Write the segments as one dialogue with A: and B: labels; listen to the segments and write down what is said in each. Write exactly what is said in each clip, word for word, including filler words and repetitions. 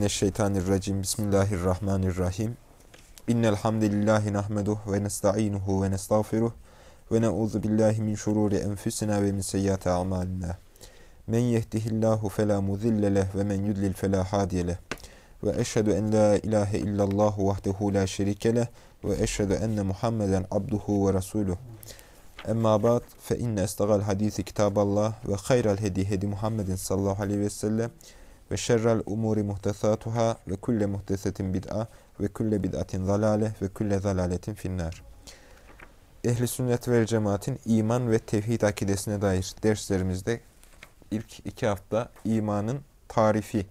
A: Mineşşeytanirracim. Bismillahirrahmanirrahim. İnnel hamdelellahi nahmeduhu ve nestainuhu ve nestağfiruh ve na'udzu billahi min şururi enfusina ve min seyyiati a'malina. Men yehdihillahu fela mudille leh ve men yudlil fela hadiye leh. Ve eşhedü en la ilahe illallah vahdehu la şerike leh ve eşhedü enne Muhammeden abduhu ve resuluh. Emma ba'd fe inne estagal hadisi kitaballah ve hayral hedi hedi Muhammedin sallallahu aleyhi ve sellem ve şerrel umuri muhtesatuhâ ve kulle muhtesetin bid'a ve kulle bid'atin zalâle ve kulle zalâletin finnâr. Ehl-i sünnet vel cemaatin iman ve tevhid akidesine dair derslerimizde ilk iki hafta imanın tarifi.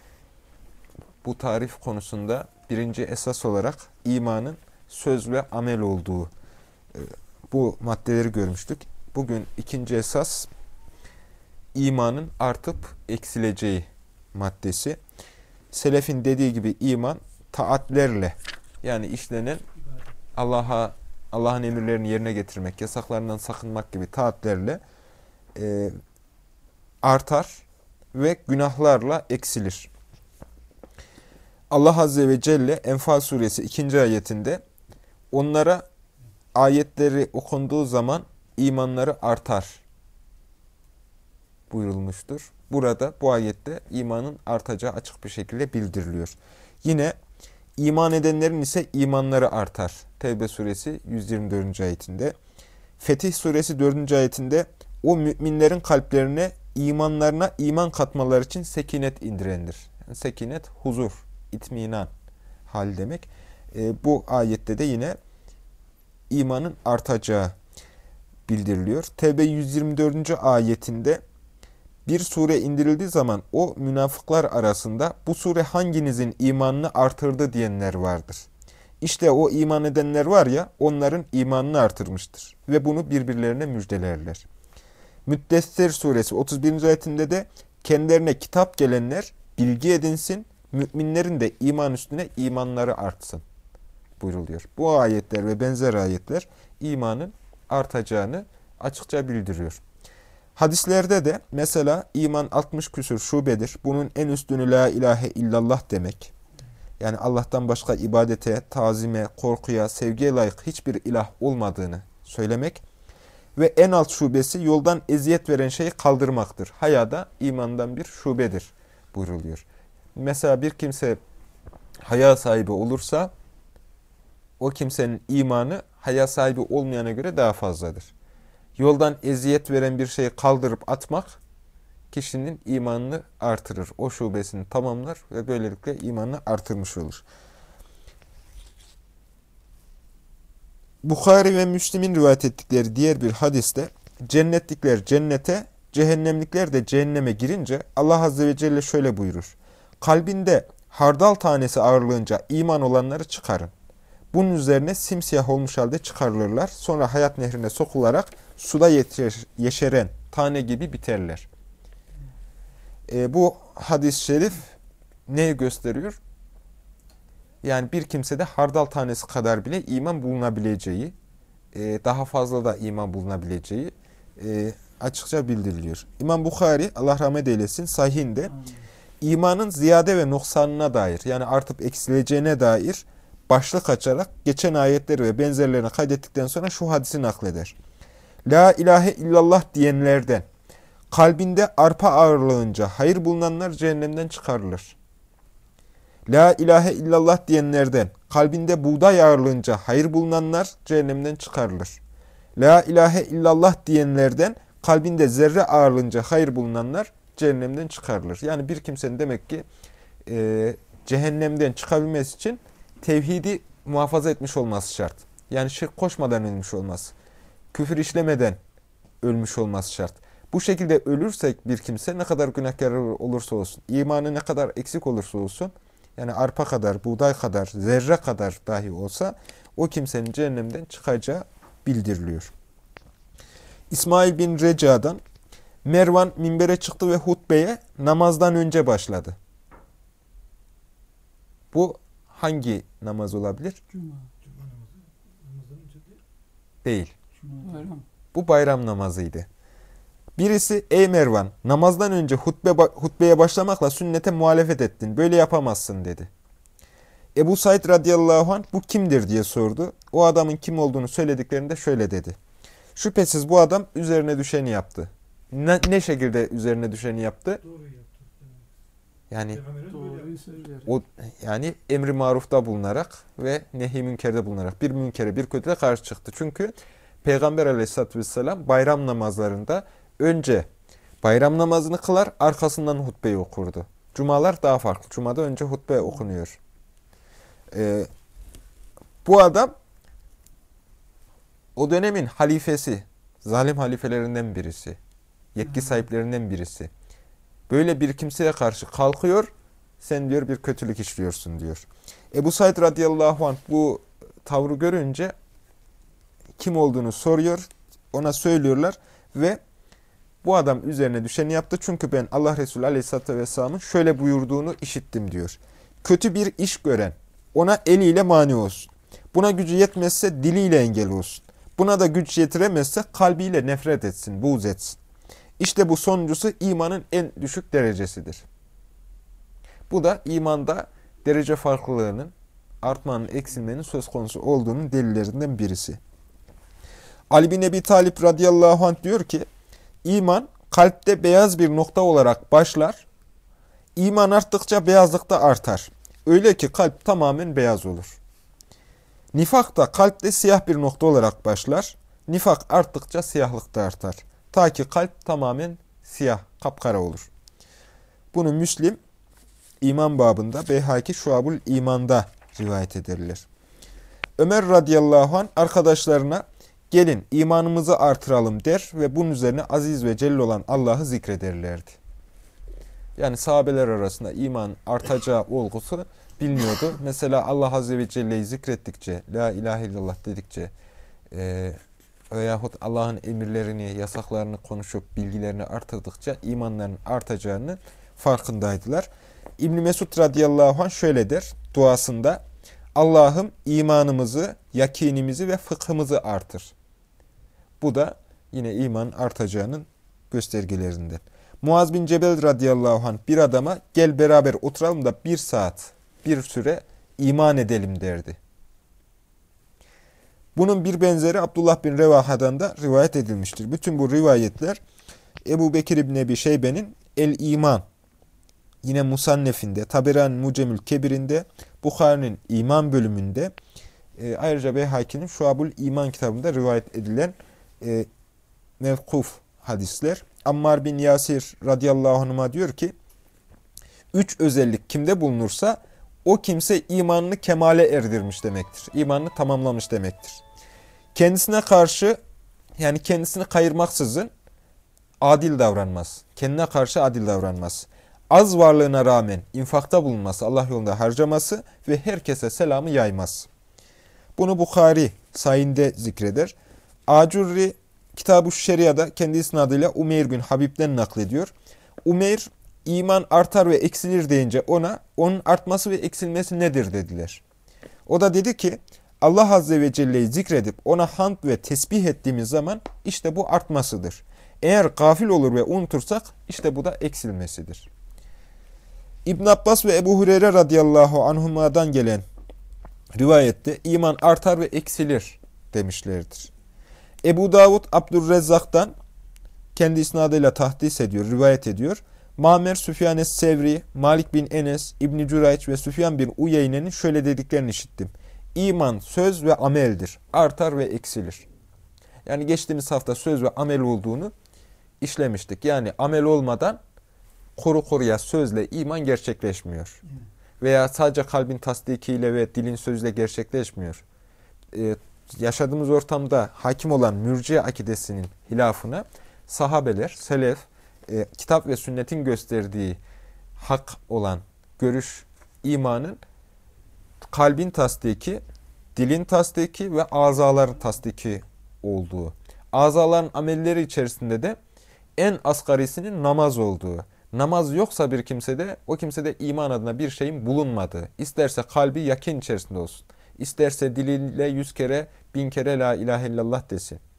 A: Bu tarif konusunda birinci esas olarak imanın söz ve amel olduğu bu maddeleri görmüştük. Bugün ikinci esas imanın artıp eksileceği maddesi. Selefin dediği gibi iman taatlerle, yani işlenen Allah'a Allah'ın emirlerini yerine getirmek, yasaklarından sakınmak gibi taatlerle e, artar ve günahlarla eksilir. Allah Azze ve Celle Enfal suresi ikinci ayetinde onlara ayetleri okunduğu zaman imanları artar buyurulmuştur. Burada bu ayette imanın artacağı açık bir şekilde bildiriliyor. Yine iman edenlerin ise imanları artar. Tevbe suresi yüz yirmi dördüncü ayetinde. Fetih suresi dördüncü ayetinde o müminlerin kalplerine imanlarına iman katmaları için sekinet indirendir. Yani sekinet huzur, itminan hal demek. E, bu ayette de yine imanın artacağı bildiriliyor. Tevbe yüz yirmi dördüncü ayetinde bir sure indirildiği zaman o münafıklar arasında bu sure hanginizin imanını artırdı diyenler vardır. İşte o iman edenler var ya, onların imanını artırmıştır. Ve bunu birbirlerine müjdelerler. Müddessir suresi otuz birinci ayetinde de kendilerine kitap gelenler bilgi edinsin, müminlerin de iman üstüne imanları artsın buyruluyor. Bu ayetler ve benzer ayetler imanın artacağını açıkça bildiriyor. Hadislerde de mesela iman altmış küsur şubedir. Bunun en üstünü la ilahe illallah demek. Yani Allah'tan başka ibadete, tazime, korkuya, sevgiye layık hiçbir ilah olmadığını söylemek. Ve en alt şubesi yoldan eziyet veren şeyi kaldırmaktır. Haya da imandan bir şubedir buyruluyor. Mesela bir kimse haya sahibi olursa o kimsenin imanı haya sahibi olmayana göre daha fazladır. Yoldan eziyet veren bir şeyi kaldırıp atmak kişinin imanını artırır. O şubesini tamamlar ve böylelikle imanını artırmış olur. Bukhari ve Müslim'in rivayet ettikleri diğer bir hadiste cennetlikler cennete, cehennemlikler de cehenneme girince Allah Azze ve Celle şöyle buyurur. Kalbinde hardal tanesi ağırlığınca iman olanları çıkarın. Bunun üzerine simsiyah olmuş halde çıkarılırlar. Sonra hayat nehrine sokularak suda yeşeren tane gibi biterler. E, bu hadis-i şerif neyi gösteriyor? Yani bir kimsede hardal tanesi kadar bile iman bulunabileceği, e, daha fazla da iman bulunabileceği e, açıkça bildiriliyor. İmam Bukhari, Allah rahmet eylesin, sahihinde imanın ziyade ve noksanına dair, yani artıp eksileceğine dair başlık açarak geçen ayetleri ve benzerlerini kaydettikten sonra şu hadisi nakleder. La ilahe illallah diyenlerden kalbinde arpa ağırlığınca hayır bulunanlar cehennemden çıkarılır. La ilahe illallah diyenlerden kalbinde buğday ağırlığınca hayır bulunanlar cehennemden çıkarılır. La ilahe illallah diyenlerden kalbinde zerre ağırlığınca hayır bulunanlar cehennemden çıkarılır. Yani bir kimsenin demek ki e, cehennemden çıkabilmesi için tevhidi muhafaza etmiş olması şart. Yani şirk koşmadan ölmüş olması. Küfür işlemeden ölmüş olması şart. Bu şekilde ölürsek bir kimse ne kadar günahkar olursa olsun, imanı ne kadar eksik olursa olsun, yani arpa kadar, buğday kadar, zerre kadar dahi olsa o kimsenin cehennemden çıkacağı bildiriliyor. İsmail bin Reca'dan Mervan minbere çıktı ve hutbeye namazdan önce başladı. Bu hangi namaz olabilir?
B: Cuma. Cuma namazı. Namazdan önce değil.
A: Değil.
B: Cuma. Bayram.
A: Bu bayram namazıydı. Birisi, ey Mervan, namazdan önce hutbe, hutbeye başlamakla sünnete muhalefet ettin. Böyle yapamazsın dedi. Ebu Said radıyallahu anh bu kimdir diye sordu. O adamın kim olduğunu söylediklerinde şöyle dedi. Şüphesiz bu adam üzerine düşeni yaptı. Ne, ne şekilde üzerine düşeni yaptı?
B: Doğru yaptı.
A: Yani
B: Doğruyu söyler.
A: o yani emri marufta bulunarak ve nehi münkerde bulunarak bir münkere, bir kötüye karşı çıktı. Çünkü Peygamber aleyhissalatü vesselam bayram namazlarında önce bayram namazını kılar, arkasından hutbeyi okurdu. Cumalar daha farklı. Cumada önce hutbe okunuyor. Ee, bu adam o dönemin halifesi, zalim halifelerinden birisi, yetki sahiplerinden birisi. Böyle bir kimseye karşı kalkıyor, sen diyor bir kötülük işliyorsun diyor. Ebu Said radıyallahu anh bu tavrı görünce kim olduğunu soruyor, ona söylüyorlar ve bu adam üzerine düşeni yaptı. Çünkü ben Allah Resulü aleyhisselatü vesselamın şöyle buyurduğunu işittim diyor. Kötü bir iş gören ona eliyle mani olsun. Buna gücü yetmezse diliyle engel olsun. Buna da güç yetiremezse kalbiyle nefret etsin, buğz etsin. İşte bu sonuncusu imanın en düşük derecesidir. Bu da imanda derece farklılığının, artmanın, eksilmenin söz konusu olduğunun delillerinden birisi. Ali bin Ebi Talib radıyallahu anh diyor ki, iman kalpte beyaz bir nokta olarak başlar, iman arttıkça beyazlık da artar. Öyle ki kalp tamamen beyaz olur. Nifak da kalpte siyah bir nokta olarak başlar, nifak arttıkça siyahlık da artar. Ta ki kalp tamamen siyah, kapkara olur. Bunu Müslim, İman babında, Beyhaki Şuabul İman'da rivayet ederler. Ömer radıyallahu anh arkadaşlarına gelin imanımızı artıralım der ve bunun üzerine aziz ve celil olan Allah'ı zikrederlerdi. Yani sahabeler arasında iman artacağı olgusu biliniyordu. Mesela Allah azze ve celle'yi zikrettikçe, la ilahe illallah dedikçe e, veyahut Allah'ın emirlerini, yasaklarını konuşup bilgilerini artırdıkça imanların artacağını farkındaydılar. İbn Mesud radıyallahu anh şöyle der duasında: Allah'ım imanımızı, yakinimizi ve fıkhımızı artır. Bu da yine iman artacağının göstergelerinden. Muaz bin Cebel radıyallahu anh bir adama gel beraber oturalım da bir saat, bir süre iman edelim derdi. Bunun bir benzeri Abdullah bin Revaha'dan da rivayet edilmiştir. Bütün bu rivayetler Ebu Bekir İbni Ebi Şeybe'nin El-İman, yine Musannef'inde, Taberani Mucemül Kebir'inde, Bukhari'nin İman bölümünde, e, ayrıca Beyhaki'nin Şuabul İman kitabında rivayet edilen e, mevkuf hadisler. Ammar bin Yasir radıyallahu anh'a diyor ki, üç özellik kimde bulunursa o kimse imanını kemale erdirmiş demektir. İmanını tamamlamış demektir. Kendisine karşı, yani kendisini kayırmaksızın adil davranmaz. Kendine karşı adil davranmaz. Az varlığına rağmen infakta bulunması, Allah yolunda harcaması ve herkese selamı yaymaz. Bunu Bukhari sayinde zikreder. Acurri Kitab-ı Şeria'da kendi isnadıyla Umeyr bin Habib'den naklediyor. Umeyr, iman artar ve eksilir deyince ona, onun artması ve eksilmesi nedir dediler. O da dedi ki, Allah Azze ve Celle'yi zikredip ona hamd ve tesbih ettiğimiz zaman işte bu artmasıdır. Eğer gafil olur ve unutursak işte bu da eksilmesidir. İbn Abbas ve Ebu Hureyre radıyallahu anhuma'dan gelen rivayette iman artar ve eksilir demişlerdir. Ebu Davud Abdurrezzak'tan kendi isnadıyla tahdis ediyor, rivayet ediyor. Mamer Süfyan es-Sevri, Malik bin Enes, İbn Cüreyç ve Süfyan bin Uyeyne'nin şöyle dediklerini işittim. İman söz ve ameldir. Artar ve eksilir. Yani geçtiğimiz hafta söz ve amel olduğunu işlemiştik. Yani amel olmadan kuru kuruya sözle iman gerçekleşmiyor. Veya sadece kalbin tasdikiyle ve dilin sözle gerçekleşmiyor. Ee, yaşadığımız ortamda hakim olan mürciye akidesinin hilafına sahabeler, selef, e, kitap ve sünnetin gösterdiği hak olan görüş, imanın kalbin tasdiki, dilin tasdiki ve azaların tasdiki olduğu. Azaların amelleri içerisinde de en asgarisinin namaz olduğu. Namaz yoksa bir kimsede, o kimsede iman adına bir şeyin bulunmadığı. İsterse kalbi yakin içerisinde olsun. İsterse diliyle yüz kere, bin kere la ilahe illallah desin.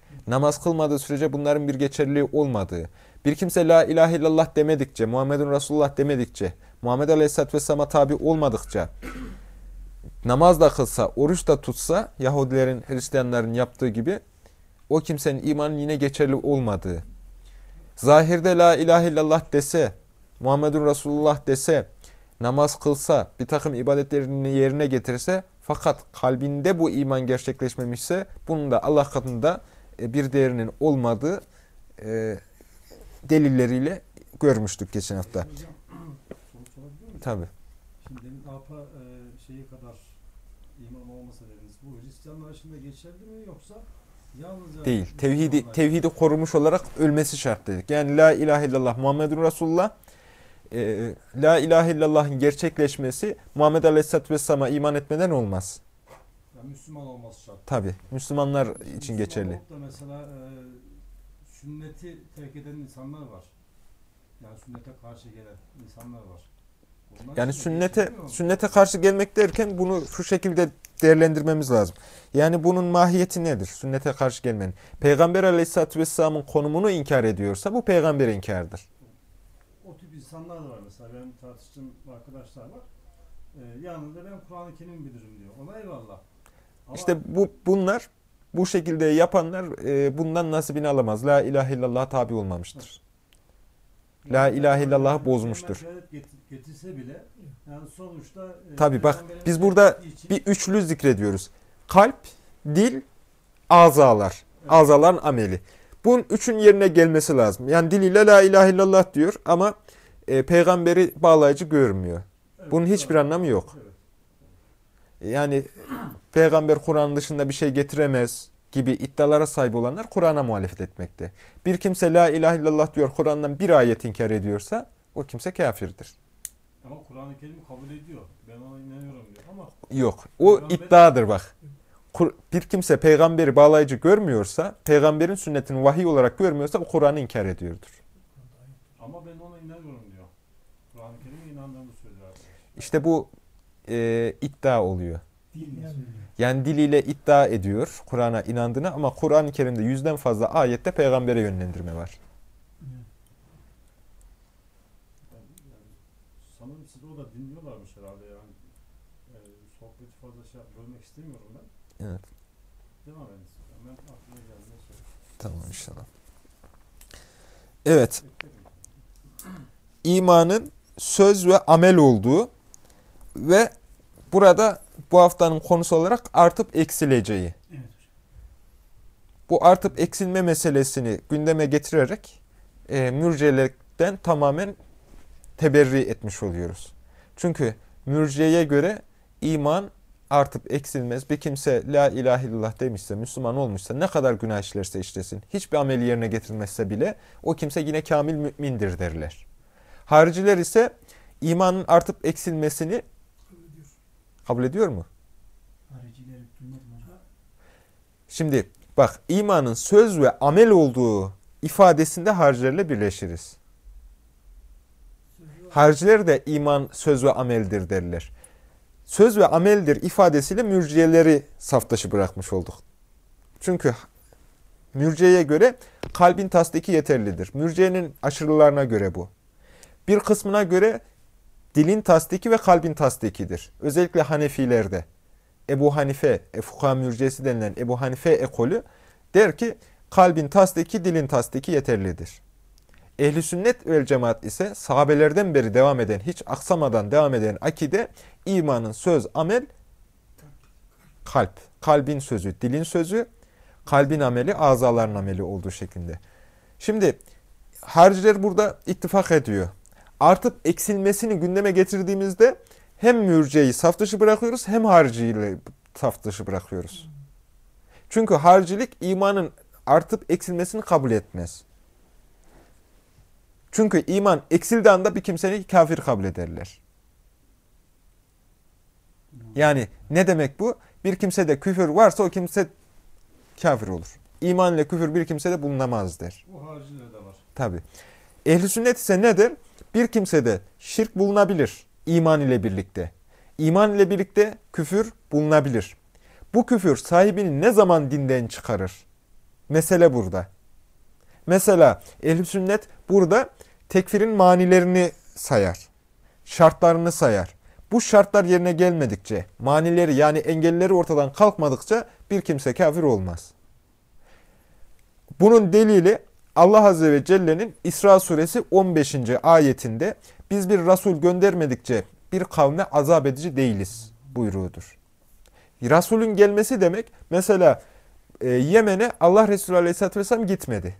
A: Namaz kılmadığı sürece bunların bir geçerliliği olmadığı. Bir kimse la ilahe illallah demedikçe, Muhammedun Resulullah demedikçe, Muhammed Aleyhisselatü Vesselam'a tabi olmadıkça, namaz da kılsa, oruç da tutsa, Yahudilerin, Hristiyanların yaptığı gibi, o kimsenin imanın yine geçerli olmadığı. Zahirde la ilahe illallah dese, Muhammedun Resulullah dese, namaz kılsa, bir takım ibadetlerini yerine getirse, fakat kalbinde bu iman gerçekleşmemişse, bunun da Allah katında bir değerinin olmadığı e, delilleriyle görmüştük geçen hafta.
B: Hocam, sonuç olabilir mi?
A: Tabii.
B: Şimdi demin apa e, şeyi kadar iman olmasa dediniz. Bu Hristiyanlar için de geçerli mi yoksa yalnızca
A: Değil. Tevhidi,
B: Müslümanlar-
A: tevhidi korumuş olarak ölmesi şart dedik. Yani la ilahe illallah Muhammedun Resulullah, e, la ilahe illallah'ın gerçekleşmesi Muhammed Aleyhisselatü Vesselam'a iman etmeden olmaz.
B: Yani Müslüman olması şart.
A: Tabii. Müslümanlar için
B: Müslüman
A: geçerli.
B: olup da mesela e, sünneti terk eden insanlar var. Yani sünnete karşı gelen insanlar var. Onlar
A: Yani
B: için de
A: sünnete
B: geçerli mi?
A: sünnete karşı gelmek derken bunu şu şekilde değerlendirmemiz lazım. Yani bunun mahiyeti nedir? Sünnete karşı gelmenin. Peygamber Aleyhisselatü Vesselam'ın konumunu inkar ediyorsa bu peygamber inkardır.
B: O tip insanlar da var mesela. Benim tartıştığım arkadaşlar var. E, yanında ben Kur'an-ı Kerim bilirim diyor. Ona eyvallah. Ama
A: İşte bu bunlar bu şekilde yapanlar e, bundan nasibini alamaz. La ilahe illallah tabi olmamıştır. La ilahe illallah'ı bozmuştur.
B: Müşahedet getir- getirse bile yani sonuçta e,
A: Tabi bak
B: Peygamberin
A: biz burada
B: emrettiği için-
A: bir üçlü zikrediyoruz. Kalp, dil, azalar. Azaların ameli. Bunun üçün yerine gelmesi lazım. Yani diliyle la ilahe illallah diyor ama e, peygamberi bağlayıcı görmüyor.
B: Evet,
A: Bunun hiçbir
B: doğru.
A: anlamı yok.
B: Evet.
A: Yani peygamber Kur'an dışında bir şey getiremez gibi iddialara sahip olanlar Kur'an'a muhalefet etmekte. Bir kimse la ilahe illallah diyor Kur'an'dan bir ayet inkar ediyorsa o kimse kafirdir.
B: Ama Kur'an-ı Kerim kabul ediyor. Ben ona inanıyorum diyor ama
A: Yok. O
B: Peygamber-
A: iddiadır bak. Kur- Bir kimse peygamberi bağlayıcı görmüyorsa, peygamberin sünnetini vahiy olarak görmüyorsa o Kur'an'ı inkar ediyordur.
B: ama ben ona inanıyorum diyor. Kur'an-ı Kerim'e inandığını söylüyor arkadaş.
A: İşte bu e, iddia oluyor.
B: Dil yani.
A: Yani diliyle iddia ediyor Kur'an'a inandığını ama Kur'an-ı Kerim'de yüzden fazla ayette peygambere yönlendirme var.
B: Yani sanırım siz o da dinliyorlarmış herhalde yani. E, sohbeti fazla şey bölmek istemiyorum ben.
A: Evet.
B: Devam edin. Hemen aklıma geldiğine söyleyeyim.
A: Tamam inşallah. Evet. İmanın söz ve amel olduğu ve burada bu haftanın konusu olarak artıp eksileceği.
B: Evet.
A: Bu artıp eksilme meselesini gündeme getirerek e, mürciyelikten tamamen teberri etmiş oluyoruz. Çünkü mürciyeye göre iman artıp eksilmez. Bir kimse la ilahe illallah demişse, Müslüman olmuşsa, ne kadar günah işlerse işlesin, hiçbir ameli yerine getirmezse bile o kimse yine kamil mümindir derler. Hariciler ise imanın artıp eksilmesini kabul ediyor mu?
B: Haricileri duymadım hocam.
A: Şimdi bak, imanın söz ve amel olduğu ifadesinde haricilerle birleşiriz. Hariciler de iman söz ve ameldir derler. Söz ve ameldir ifadesiyle mürciyeleri saf dışı bırakmış olduk. Çünkü mürciyeye göre kalbin tasdiki yeterlidir. Mürciyenin aşırılarına göre bu. Bir kısmına göre dilin tasdiki ve kalbin tasdikidir. Özellikle Hanefilerde. Ebu Hanife, Fukaha mürciyesi denilen Ebu Hanife ekolü der ki kalbin tasdiki, dilin tasdiki yeterlidir. Ehl-i sünnet vel cemaat ise sahabelerden beri devam eden, hiç aksamadan devam eden akide, imanın söz, amel, kalp. Kalbin sözü, dilin sözü, kalbin ameli, azaların ameli olduğu şeklinde. Şimdi hariciler burada ittifak ediyor. Artıp eksilmesini gündeme getirdiğimizde hem mürciyeyi saf dışı bırakıyoruz hem hariciyi saf dışı bırakıyoruz. Çünkü haricilik imanın artıp eksilmesini kabul etmez. Çünkü iman eksildiği anda bir kimseyi kafir kabul ederler. Yani ne demek bu? Bir kimsede küfür varsa o kimse kafir olur. İman ile küfür bir kimsede bulunamaz der.
B: Bu haricilerde var.
A: Tabii. Ehl-i sünnet ise ne der? Bir kimsede şirk bulunabilir iman ile birlikte. İman ile birlikte küfür bulunabilir. Bu küfür sahibini ne zaman dinden çıkarır? Mesele burada. Mesela ehl-i sünnet burada tekfirin manilerini sayar. Şartlarını sayar. Bu şartlar yerine gelmedikçe, manileri yani engelleri ortadan kalkmadıkça bir kimse kafir olmaz. Bunun delili Allah Azze ve Celle'nin İsra suresi on beşinci ayetinde biz bir Resul göndermedikçe bir kavme azap edici değiliz buyruğudur. Resulün gelmesi demek mesela e, Yemen'e Allah Resulü Aleyhisselatü Vesselam gitmedi.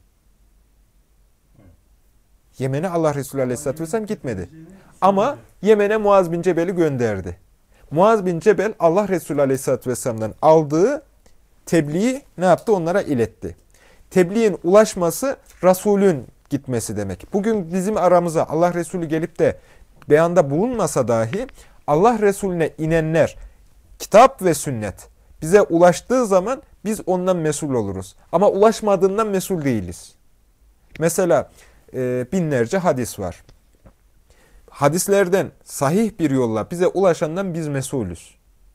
A: Yemen'e Allah Resulü Aleyhisselatü Vesselam gitmedi. Ama Yemen'e Muaz bin Cebel'i gönderdi. Muaz bin Cebel Allah Resulü Aleyhisselatü Vesselam'dan aldığı tebliği ne yaptı? Onlara iletti. Tebliğin ulaşması Resulün gitmesi demek. Bugün bizim aramıza Allah Resulü gelip de beyanda bulunmasa dahi Allah Resulüne inenler, kitap ve sünnet bize ulaştığı zaman biz ondan mesul oluruz. Ama ulaşmadığından mesul değiliz. Mesela e, binlerce hadis var. Hadislerden sahih bir yolla bize ulaşandan biz mesulüz.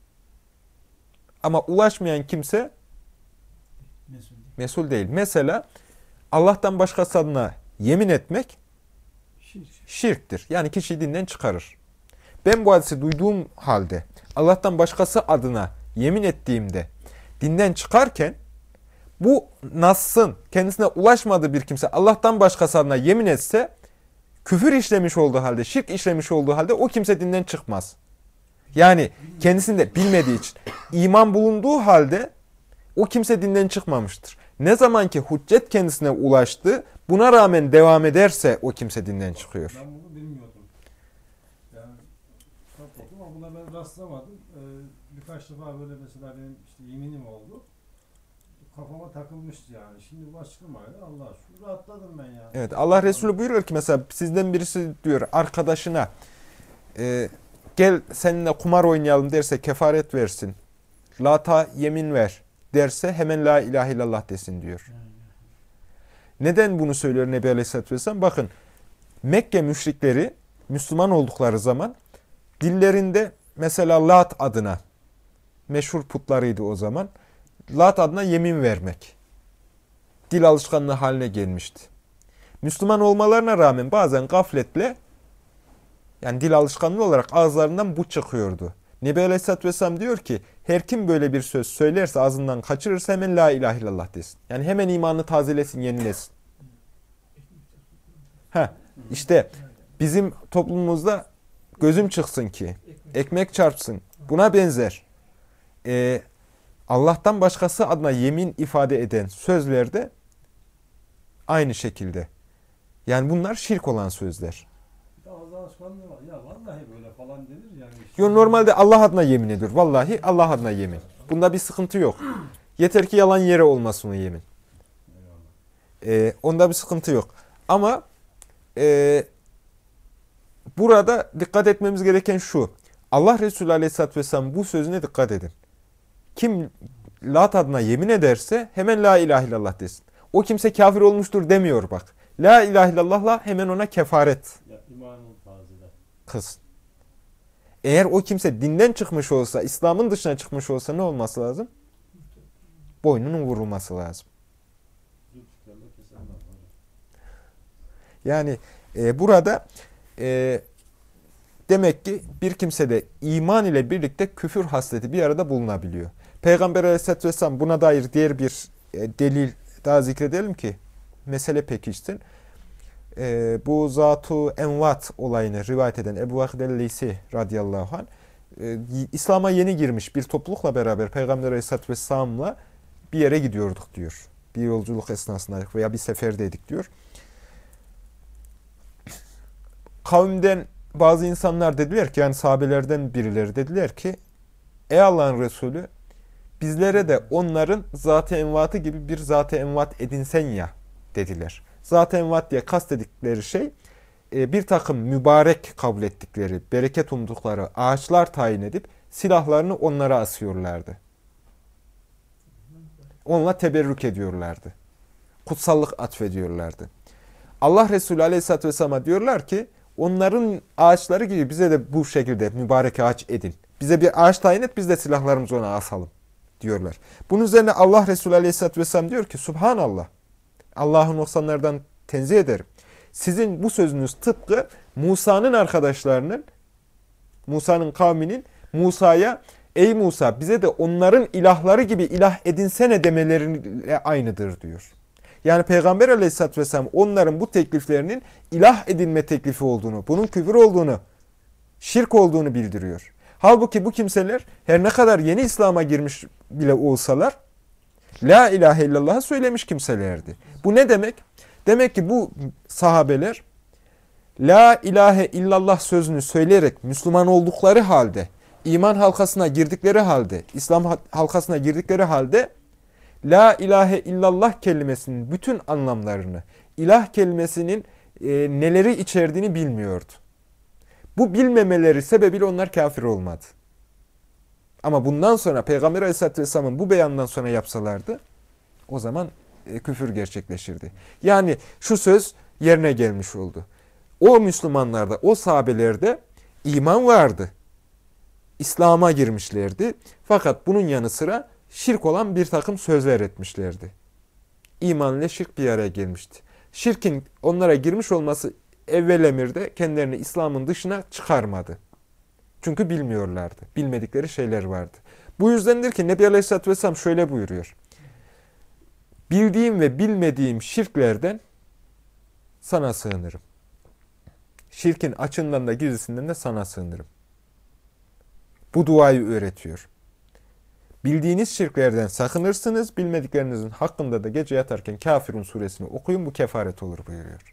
A: Ama ulaşmayan kimse mesul değil. Mesul değil. Mesela Allah'tan başkası adına yemin etmek Şirk. şirktir. Yani kişiyi dinden çıkarır. Ben bu hadisi duyduğum halde Allah'tan başkası adına yemin ettiğimde dinden çıkarken bu Nas'ın kendisine ulaşmadığı bir kimse Allah'tan başkası adına yemin etse küfür işlemiş olduğu halde, şirk işlemiş olduğu halde o kimse dinden çıkmaz. Yani kendisinde bilmediği için iman bulunduğu halde o kimse dinden çıkmamıştır. Ne zaman ki hüccet kendisine ulaştı, buna rağmen devam ederse o kimse dinden çıkıyor.
B: Ben bunu bilmiyordum. Yani çok okudum ama buna ben rastlamadım. Ee, birkaç defa böyle mesela benim işte yeminim oldu. Kafama takılmıştı yani. Şimdi bu açıklamayla Allah şükür rahatladım ben yani.
A: Evet, Allah Resulü buyuruyor ki mesela sizden birisi diyor arkadaşına e, gel seninle kumar oynayalım derse kefaret versin. Lata yemin ver derse hemen la ilahe illallah desin diyor. Neden bunu söylüyor Nebi Aleyhisselatü Vesselam? Bakın Mekke müşrikleri Müslüman oldukları zaman dillerinde mesela Lat adına meşhur putlarıydı o zaman. Lat adına yemin vermek. Dil alışkanlığı haline gelmişti. Müslüman olmalarına rağmen bazen gafletle yani dil alışkanlığı olarak ağızlarından bu çıkıyordu. Nebi Aleyhisselatü Vesselam diyor ki her kim böyle bir söz söylerse ağzından kaçırırsa hemen la ilahe illallah desin. Yani hemen imanını tazelesin, yenilesin. Heh, işte bizim toplumumuzda gözüm çıksın ki, ekmek çarpsın. Buna benzer. Ee, Allah'tan başkası adına yemin ifade eden sözlerde aynı şekilde. Yani bunlar şirk olan sözler.
B: Ağzı alışkanlığı var. Ya vallahi böyle falan denir yani. Işte.
A: Yo, normalde Allah adına yemin ediyor. Vallahi Allah adına yemin. Bunda bir sıkıntı yok. Yeter ki yalan yere olmasın o yemin. Ee, onda bir sıkıntı yok. Ama e, burada dikkat etmemiz gereken şu. Allah Resulü Aleyhisselatü Vesselam bu sözüne dikkat edin. Kim Lat adına yemin ederse hemen la ilahe illallah desin. O kimse kafir olmuştur demiyor bak. La ilahe illallah'la hemen ona kefaret kız. Eğer o kimse dinden çıkmış olsa, İslam'ın dışına çıkmış olsa ne olması lazım? Boynunun vurulması lazım. Yani e, burada e, demek ki bir kimsede iman ile birlikte küfür hasleti bir arada bulunabiliyor. Peygamber Aleyhisselatü Vesselam buna dair diğer bir e, delil daha zikredelim ki mesele pekişsin. E, bu Zat-ı Envat olayını rivayet eden Ebu Vakid el-Leysi radıyallahu anh e, İslam'a yeni girmiş bir toplulukla beraber Peygamber Aleyhisselatü Vesselam'la bir yere gidiyorduk diyor. Bir yolculuk esnasında veya bir seferdeydik diyor. Kavimden bazı insanlar dediler ki yani sahabelerden birileri dediler ki ey Allah'ın Resulü bizlere de onların Zat-ı Envat'ı gibi bir Zat-ı Envat edinsen ya dediler. Zat-ı Envat diye kastedikleri şey bir takım mübarek kabul ettikleri, bereket umdukları ağaçlar tayin edip silahlarını onlara asıyorlardı. Onunla teberrük ediyorlardı. Kutsallık atfediyorlardı. Allah Resulü Aleyhisselatü Vesselam'a diyorlar ki onların ağaçları gibi bize de bu şekilde mübarek ağaç edin. Bize bir ağaç tayin et, biz de silahlarımızı ona asalım diyorlar. Bunun üzerine Allah Resulü Aleyhisselatü Vesselam diyor ki Subhanallah. Allah'ın noksanlardan tenzih ederim. Sizin bu sözünüz tıpkı Musa'nın arkadaşlarının, Musa'nın kavminin Musa'ya ey Musa bize de onların ilahları gibi ilah edinsene demeleriyle aynıdır diyor. Yani Peygamber Aleyhisselatü Vesselam onların bu tekliflerinin ilah edinme teklifi olduğunu, bunun küfür olduğunu, şirk olduğunu bildiriyor. Halbuki bu kimseler her ne kadar yeni İslam'a girmiş bile olsalar La ilahe illallah'ı söylemiş kimselerdi. Bu ne demek? Demek ki bu sahabeler La ilahe illallah sözünü söyleyerek Müslüman oldukları halde, iman halkasına girdikleri halde, İslam halkasına girdikleri halde La ilahe illallah kelimesinin bütün anlamlarını, ilah kelimesinin e, neleri içerdiğini bilmiyordu. Bu bilmemeleri sebebiyle onlar kafir olmadı. Ama bundan sonra Peygamber Aleyhisselatü Vesselam'ın bu beyanından sonra yapsalardı o zaman e, küfür gerçekleşirdi. Yani şu söz yerine gelmiş oldu. O Müslümanlarda, o sahabelerde iman vardı. İslam'a girmişlerdi. Fakat bunun yanı sıra şirk olan bir takım sözler etmişlerdi. İman ile şirk bir araya gelmişti. Şirkin onlara girmiş olması evvel emirde kendilerini İslam'ın dışına çıkarmadı. Çünkü bilmiyorlardı. Bilmedikleri şeyler vardı. Bu yüzdendir ki Nebi Aleyhisselatü Vesselam şöyle buyuruyor. Bildiğim ve bilmediğim şirklerden sana sığınırım. Şirkin açığından da gizlisinden de sana sığınırım. Bu duayı öğretiyor. Bildiğiniz şirklerden sakınırsınız, bilmediklerinizin hakkında da gece yatarken Kafirun suresini okuyun, bu kefaret olur buyuruyor.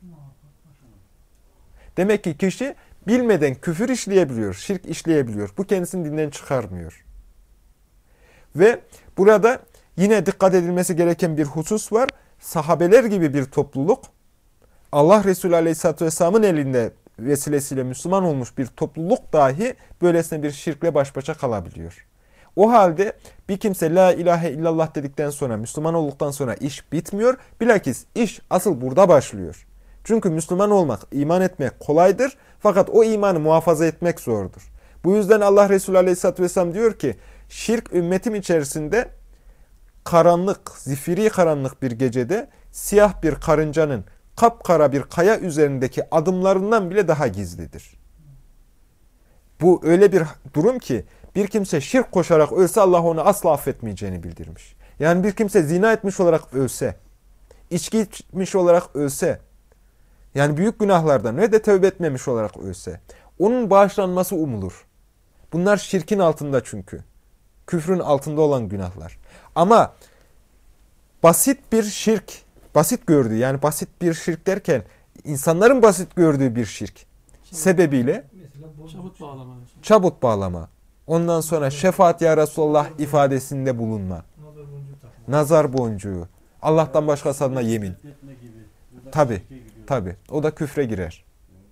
A: Demek ki kişi bilmeden küfür işleyebiliyor, şirk işleyebiliyor. Bu kendisini dinden çıkarmıyor. Ve burada yine dikkat edilmesi gereken bir husus var. Sahabeler gibi bir topluluk, Allah Resulü Aleyhisselatü Vesselam'ın elinde vesilesiyle Müslüman olmuş bir topluluk dahi böylesine bir şirkle baş başa kalabiliyor. O halde bir kimse La ilahe illallah dedikten sonra, Müslüman olduktan sonra iş bitmiyor. Bilakis iş asıl burada başlıyor. Çünkü Müslüman olmak, iman etmek kolaydır. Fakat o imanı muhafaza etmek zordur. Bu yüzden Allah Resulü Aleyhisselatü Vesselam diyor ki, şirk ümmetim içerisinde karanlık, zifiri karanlık bir gecede siyah bir karıncanın kapkara bir kaya üzerindeki adımlarından bile daha gizlidir. Bu öyle bir durum ki bir kimse şirk koşarak ölse Allah onu asla affetmeyeceğini bildirmiş. Yani bir kimse zina etmiş olarak ölse, içki içmiş olarak ölse, yani büyük günahlardan ve de tövbe etmemiş olarak ölse, onun bağışlanması umulur. Bunlar şirkin altında çünkü. Küfrün altında olan günahlar. Ama basit bir şirk, basit gördüğü, yani basit bir şirk derken insanların basit gördüğü bir şirk sebebiyle
C: Çabut bağlama.
A: çabut bağlama, ondan sonra şefaat ya Resulallah ifadesinde bulunma, nazar boncuğu, Allah'tan başkası adına yemin. Tabi, tabi. O da küfre girer.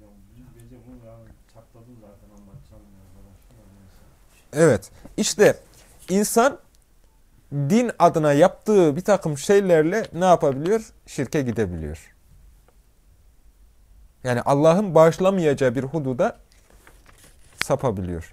A: Evet. İşte insan din adına yaptığı bir takım şeylerle ne yapabiliyor? Şirke gidebiliyor. Yani Allah'ın bağışlamayacağı bir hududa sapabiliyor.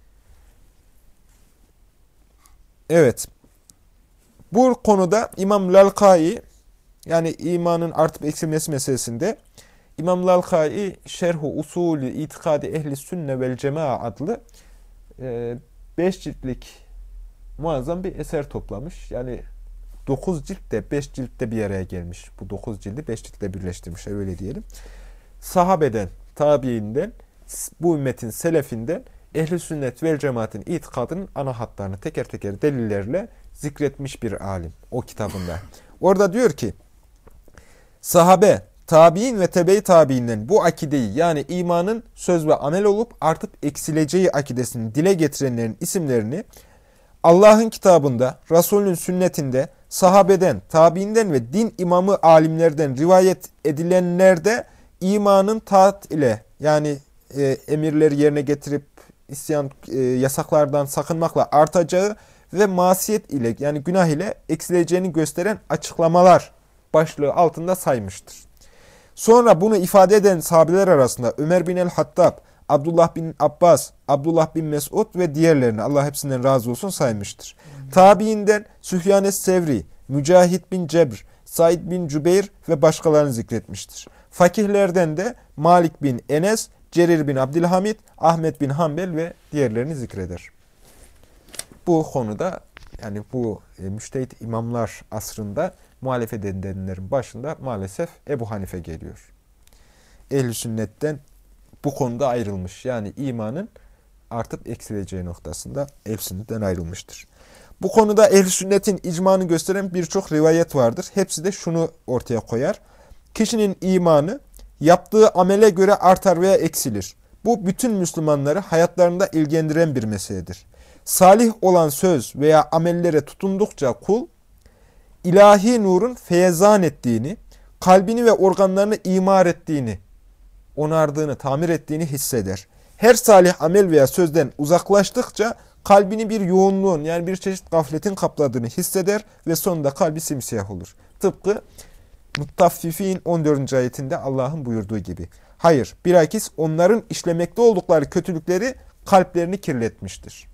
A: Evet. Bu konuda İmam Lalkai, yani imanın artıp eksilmesi meselesinde İmam Lalkai Şerhu Usulü İtikadi Ehli Sünne vel Cema'a adlı beş ciltlik muazzam bir eser toplamış. Yani dokuz ciltte, beş ciltte bir araya gelmiş. Bu dokuz cildi beş ciltle birleştirmişler, öyle diyelim. Sahabeden, tabiinden, bu ümmetin selefinden Ehl-i Sünnet vel Cemaat'in itikadının ana hatlarını teker teker delillerle zikretmiş bir alim o kitabında. Orada diyor ki, sahabe, tabiin ve tebe-i tabiinden bu akideyi, yani imanın söz ve amel olup artıp eksileceği akidesini dile getirenlerin isimlerini Allah'ın kitabında, Resulünün sünnetinde, sahabeden, tabiinden ve din imamı alimlerden rivayet edilenlerde imanın taat ile, yani e, emirleri yerine getirip isyan, e, yasaklardan sakınmakla artacağı ve masiyet ile, yani günah ile eksileceğini gösteren açıklamalar başlığı altında saymıştır. Sonra bunu ifade eden sahabeler arasında Ömer bin el-Hattab, Abdullah bin Abbas, Abdullah bin Mesud ve diğerlerini Allah hepsinden razı olsun saymıştır. Tabiinden Süfyan es-Sevri, Mücahit bin Cebr, Said bin Cübeyr ve başkalarını zikretmiştir. Fakihlerden de Malik bin Enes, Cerir bin Abdülhamid, Ahmet bin Hanbel ve diğerlerini zikreder. Bu konuda yani bu e, müştehit imamlar asrında muhalefet edenlerin başında maalesef Ebu Hanife geliyor. Ehl-i sünnetten bu konuda ayrılmış. Yani imanın artıp eksileceği noktasında ehl-i sünnetten ayrılmıştır. Bu konuda ehl-i sünnetin icmanı gösteren birçok rivayet vardır. Hepsi de şunu ortaya koyar. Kişinin imanı yaptığı amele göre artar veya eksilir. Bu bütün Müslümanları hayatlarında ilgilendiren bir meseledir. Salih olan söz veya amellere tutundukça kul, ilahi nurun feyzan ettiğini, kalbini ve organlarını imar ettiğini, onardığını, tamir ettiğini hisseder. Her salih amel veya sözden uzaklaştıkça kalbini bir yoğunluğun yani bir çeşit gafletin kapladığını hisseder ve sonunda kalbi simsiyah olur. Tıpkı Muttaffifin on dördüncü ayetinde Allah'ın buyurduğu gibi. Hayır, bilakis onların işlemekte oldukları kötülükleri kalplerini kirletmiştir.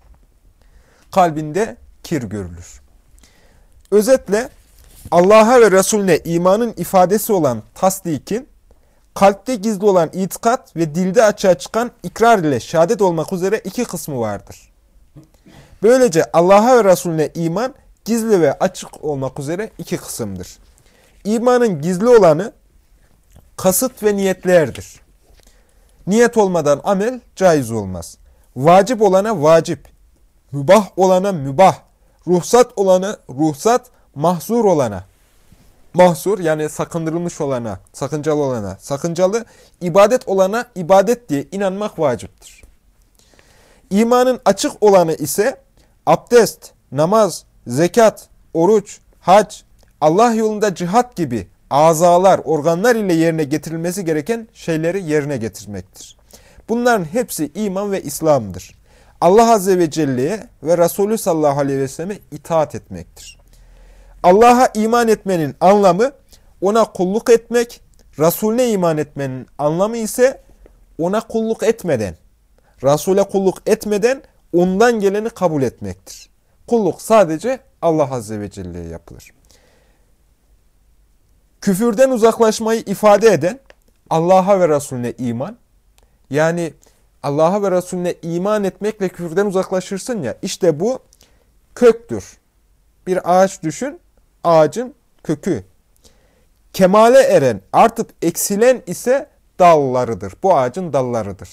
A: Kalbinde kir görülür. Özetle Allah'a ve Resulüne imanın ifadesi olan tasdikin, kalpte gizli olan itikat ve dilde açığa çıkan ikrar ile şehadet olmak üzere iki kısmı vardır. Böylece Allah'a ve Resulüne iman gizli ve açık olmak üzere iki kısımdır. İmanın gizli olanı kasıt ve niyetlerdir. Niyet olmadan amel caiz olmaz. Vacip olana vacip, mübah olana mübah, ruhsat olana ruhsat, mahzur olana mahzur yani sakındırılmış olana, sakıncalı olana sakıncalı, ibadet olana ibadet diye inanmak vaciptir. İmanın açık olanı ise abdest, namaz, zekat, oruç, hac, Allah yolunda cihat gibi azalar, organlar ile yerine getirilmesi gereken şeyleri yerine getirmektir. Bunların hepsi iman ve İslam'dır. Allah Azze ve Celle'ye ve Resulü sallallahu aleyhi ve selleme itaat etmektir. Allah'a iman etmenin anlamı ona kulluk etmek, Resulüne iman etmenin anlamı ise ona kulluk etmeden, Resul'e kulluk etmeden ondan geleni kabul etmektir. Kulluk sadece Allah Azze ve Celle'ye yapılır. Küfürden uzaklaşmayı ifade eden Allah'a ve Resulüne iman, yani Allah'a ve Resulüne iman etmekle küfürden uzaklaşırsın ya, işte bu köktür. Bir ağaç düşün, ağacın kökü. Kemale eren, artıp eksilen ise dallarıdır. Bu ağacın dallarıdır.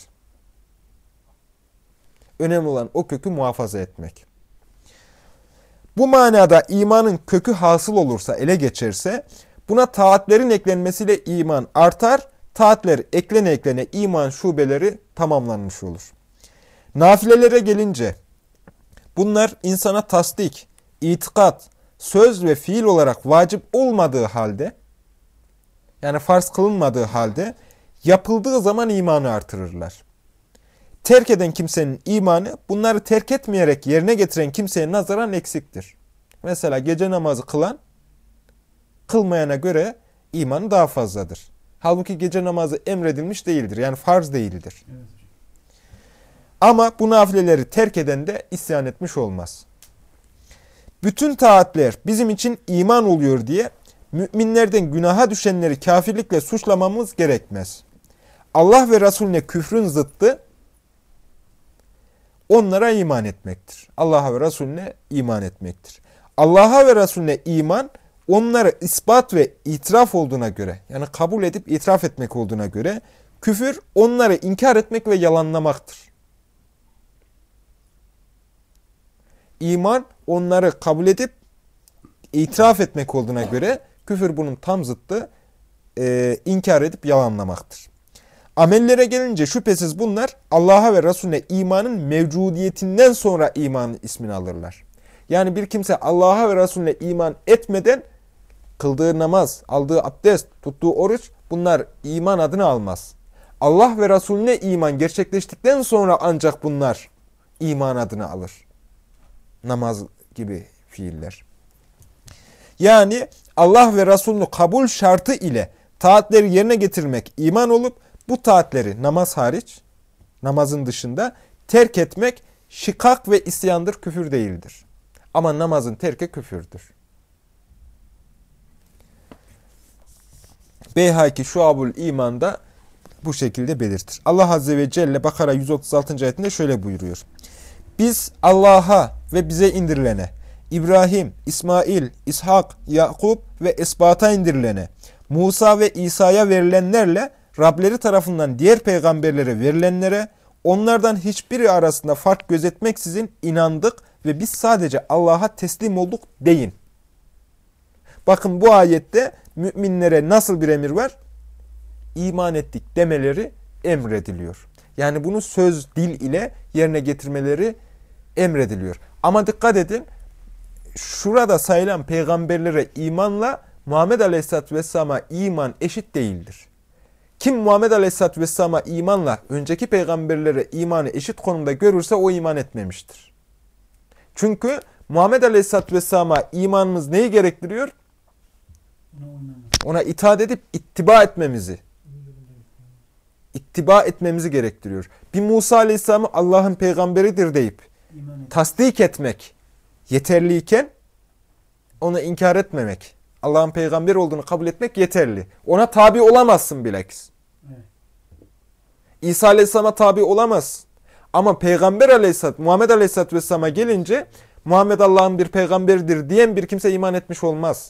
A: Önemli olan o kökü muhafaza etmek. Bu manada imanın kökü hasıl olursa, ele geçerse, buna taatlerin eklenmesiyle iman artar, taatler eklene eklene iman şubeleri tamamlanmış olur. Nafilelere gelince, bunlar insana tasdik, itikat, söz ve fiil olarak vacip olmadığı halde, yani farz kılınmadığı halde, yapıldığı zaman imanı artırırlar. Terk eden kimsenin imanı, bunları terk etmeyerek yerine getiren kimseye nazaran eksiktir. Mesela gece namazı kılan, kılmayana göre imanı daha fazladır. Halbuki gece namazı emredilmiş değildir. Yani farz değildir. Evet. Ama bu nafileleri terk eden de isyan etmiş olmaz. Bütün taatler bizim için iman oluyor diye müminlerden günaha düşenleri kafirlikle suçlamamız gerekmez. Allah ve Resulüne küfrün zıttı onlara iman etmektir. Allah'a ve Resulüne iman etmektir. Allah'a ve Resulüne iman onları ispat ve itiraf olduğuna göre, yani kabul edip itiraf etmek olduğuna göre, küfür onları inkar etmek ve yalanlamaktır. İman onları kabul edip itiraf etmek olduğuna göre, küfür bunun tam zıttı, e, inkar edip yalanlamaktır. Amellere gelince şüphesiz bunlar Allah'a ve Resulüne imanın mevcudiyetinden sonra imanın ismini alırlar. Yani bir kimse Allah'a ve Resulüne iman etmeden kıldığı namaz, aldığı abdest, tuttuğu oruç, bunlar iman adını almaz. Allah ve Resulüne iman gerçekleştikten sonra ancak bunlar iman adını alır. Namaz gibi fiiller. Yani Allah ve Resulünü kabul şartı ile taatleri yerine getirmek iman olup, bu taatleri namaz hariç, namazın dışında terk etmek şikak ve isyandır, küfür değildir. Ama namazın terki küfürdür. Beyhaki Şuabul İman'da bu şekilde belirtir. Allah Azze ve Celle Bakara yüz otuz altıncı ayetinde şöyle buyuruyor. Biz Allah'a ve bize indirilene, İbrahim, İsmail, İshak, Yakup ve Esbat'a indirilene, Musa ve İsa'ya verilenlerle Rableri tarafından diğer peygamberlere verilenlere, onlardan hiçbiri arasında fark gözetmeksizin inandık ve biz sadece Allah'a teslim olduk deyin. Bakın bu ayette müminlere nasıl bir emir var? İman ettik demeleri emrediliyor. Yani bunu söz, dil ile yerine getirmeleri emrediliyor. Ama dikkat edin, şurada sayılan peygamberlere imanla Muhammed Aleyhisselatü Vesselam'a iman eşit değildir. Kim Muhammed Aleyhisselatü Vesselam'a imanla önceki peygamberlere imanı eşit konumda görürse o iman etmemiştir. Çünkü Muhammed Aleyhisselatü Vesselam'a imanımız neyi gerektiriyor? Ona itaat edip ittiba etmemizi, ittiba etmemizi gerektiriyor. Bir Musa Aleyhisselam'ı Allah'ın peygamberidir deyip tasdik etmek yeterliyken onu inkar etmemek, Allah'ın peygamber olduğunu kabul etmek yeterli. Ona tabi olamazsın bilakis. Evet. İsa Aleyhisselam'a tabi olamazsın. Ama Peygamber Aleyhisselatü, Muhammed Aleyhisselatü Vesselam'a gelince Muhammed Allah'ın bir peygamberidir diyen bir kimse iman etmiş olmaz.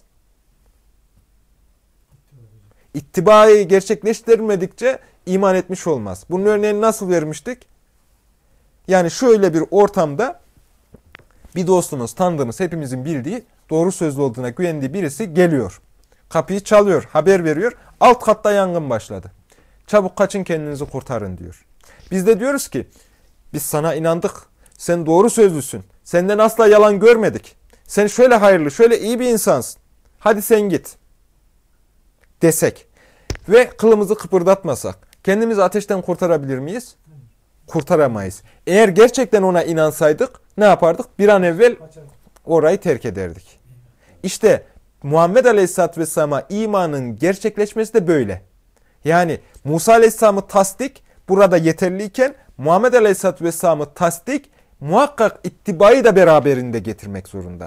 A: İttibayı gerçekleştirmedikçe iman etmiş olmaz. Bunun örneğini nasıl vermiştik? Yani şöyle bir ortamda bir dostumuz, tanıdığımız, hepimizin bildiği, doğru sözlü olduğuna güvendiği birisi geliyor. Kapıyı çalıyor, haber veriyor. Alt katta yangın başladı. Çabuk kaçın, kendinizi kurtarın diyor. Biz de diyoruz ki, biz sana inandık. Sen doğru sözlüsün. Senden asla yalan görmedik. Sen şöyle hayırlı, şöyle iyi bir insansın. Hadi sen git. Desek ve kılımızı kıpırdatmasak kendimizi ateşten kurtarabilir miyiz? Kurtaramayız. Eğer gerçekten ona inansaydık ne yapardık? Bir an evvel orayı terk ederdik. İşte Muhammed Aleyhisselatü Vesselam'a imanın gerçekleşmesi de böyle. Yani Musa Aleyhisselam'ı tasdik burada yeterliyken Muhammed Aleyhisselatü Vesselam'ı tasdik muhakkak ittibayı da beraberinde getirmek zorunda.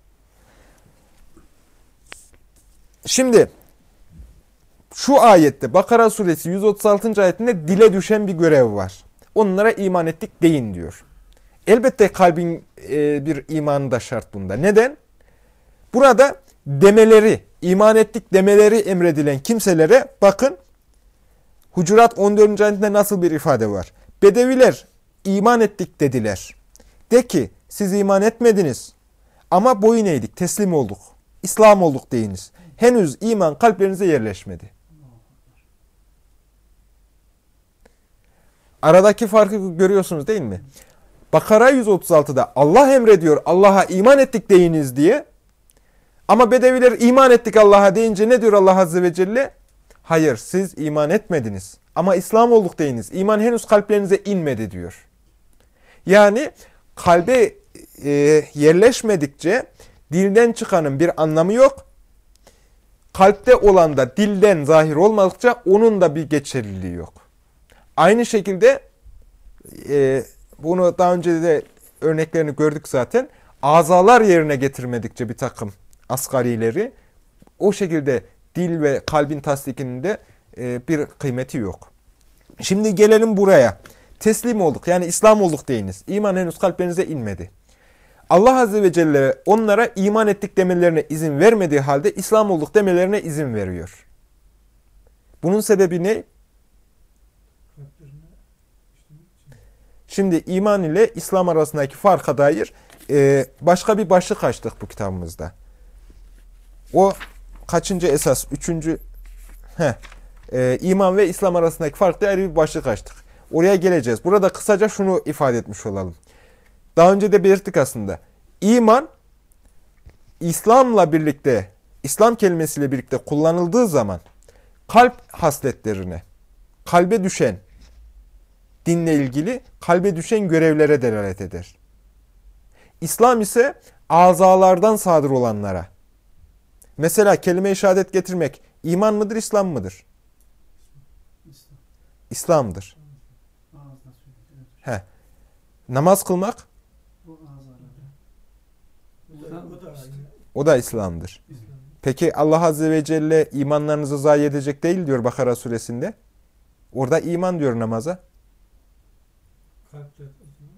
A: Şimdi şu ayette Bakara suresi yüz otuz altıncı ayetinde dile düşen bir görev var. Onlara iman ettik deyin diyor. Elbette kalbin e, bir imanı da şart bunda. Neden? Burada demeleri, iman ettik demeleri emredilen kimselere bakın. Hucurat on dördüncü ayetinde nasıl bir ifade var? Bedeviler iman ettik dediler. De ki siz iman etmediniz ama boyun eğdik, teslim olduk, İslam olduk deyiniz. Henüz iman kalplerinize yerleşmedi. Aradaki farkı görüyorsunuz değil mi? Bakara yüz otuz altıda Allah emrediyor, Allah'a iman ettik deyiniz diye. Ama Bedeviler iman ettik Allah'a deyince ne diyor Allah Azze ve Celle? Hayır, siz iman etmediniz ama İslam olduk deyiniz. İman henüz kalplerinize inmedi diyor. Yani kalbe e, yerleşmedikçe dilden çıkanın bir anlamı yok. Kalpte olan da dilden zahir olmadıkça onun da bir geçerliliği yok. Aynı şekilde e, bunu daha önce de örneklerini gördük zaten. Azalar yerine getirmedikçe bir takım asgarileri o şekilde dil ve kalbin tasdikinin de e, bir kıymeti yok. Şimdi gelelim buraya. Teslim olduk yani İslam olduk deyiniz. İman henüz kalplerinize inmedi. Allah Azze ve Celle onlara iman ettik demelerine izin vermediği halde İslam olduk demelerine izin veriyor. Bunun sebebi ne? Şimdi iman ile İslam arasındaki farka dair e, başka bir başlık açtık bu kitabımızda. O kaçıncı esas? Üçüncü. Heh, e, iman ve İslam arasındaki farkla ayrı bir başlık açtık. Oraya geleceğiz. Burada kısaca şunu ifade etmiş olalım. Daha önce de belirttik aslında. İman, İslam'la birlikte, İslam kelimesiyle birlikte kullanıldığı zaman kalp hasletlerine, kalbe düşen, dinle ilgili kalbe düşen görevlere delalet eder. İslam ise azalardan sadır olanlara. Mesela kelime-i şehadet getirmek iman mıdır, İslam mıdır? İslam'dır. Heh. Namaz kılmak
C: Bu azaları.
B: Bu da, bu da işte.
A: o da İslam'dır.
C: İslam.
A: Peki Allah Azze ve Celle imanlarınızı zayi edecek değil diyor Bakara suresinde. Orada iman diyor namaza.
C: Kalpte.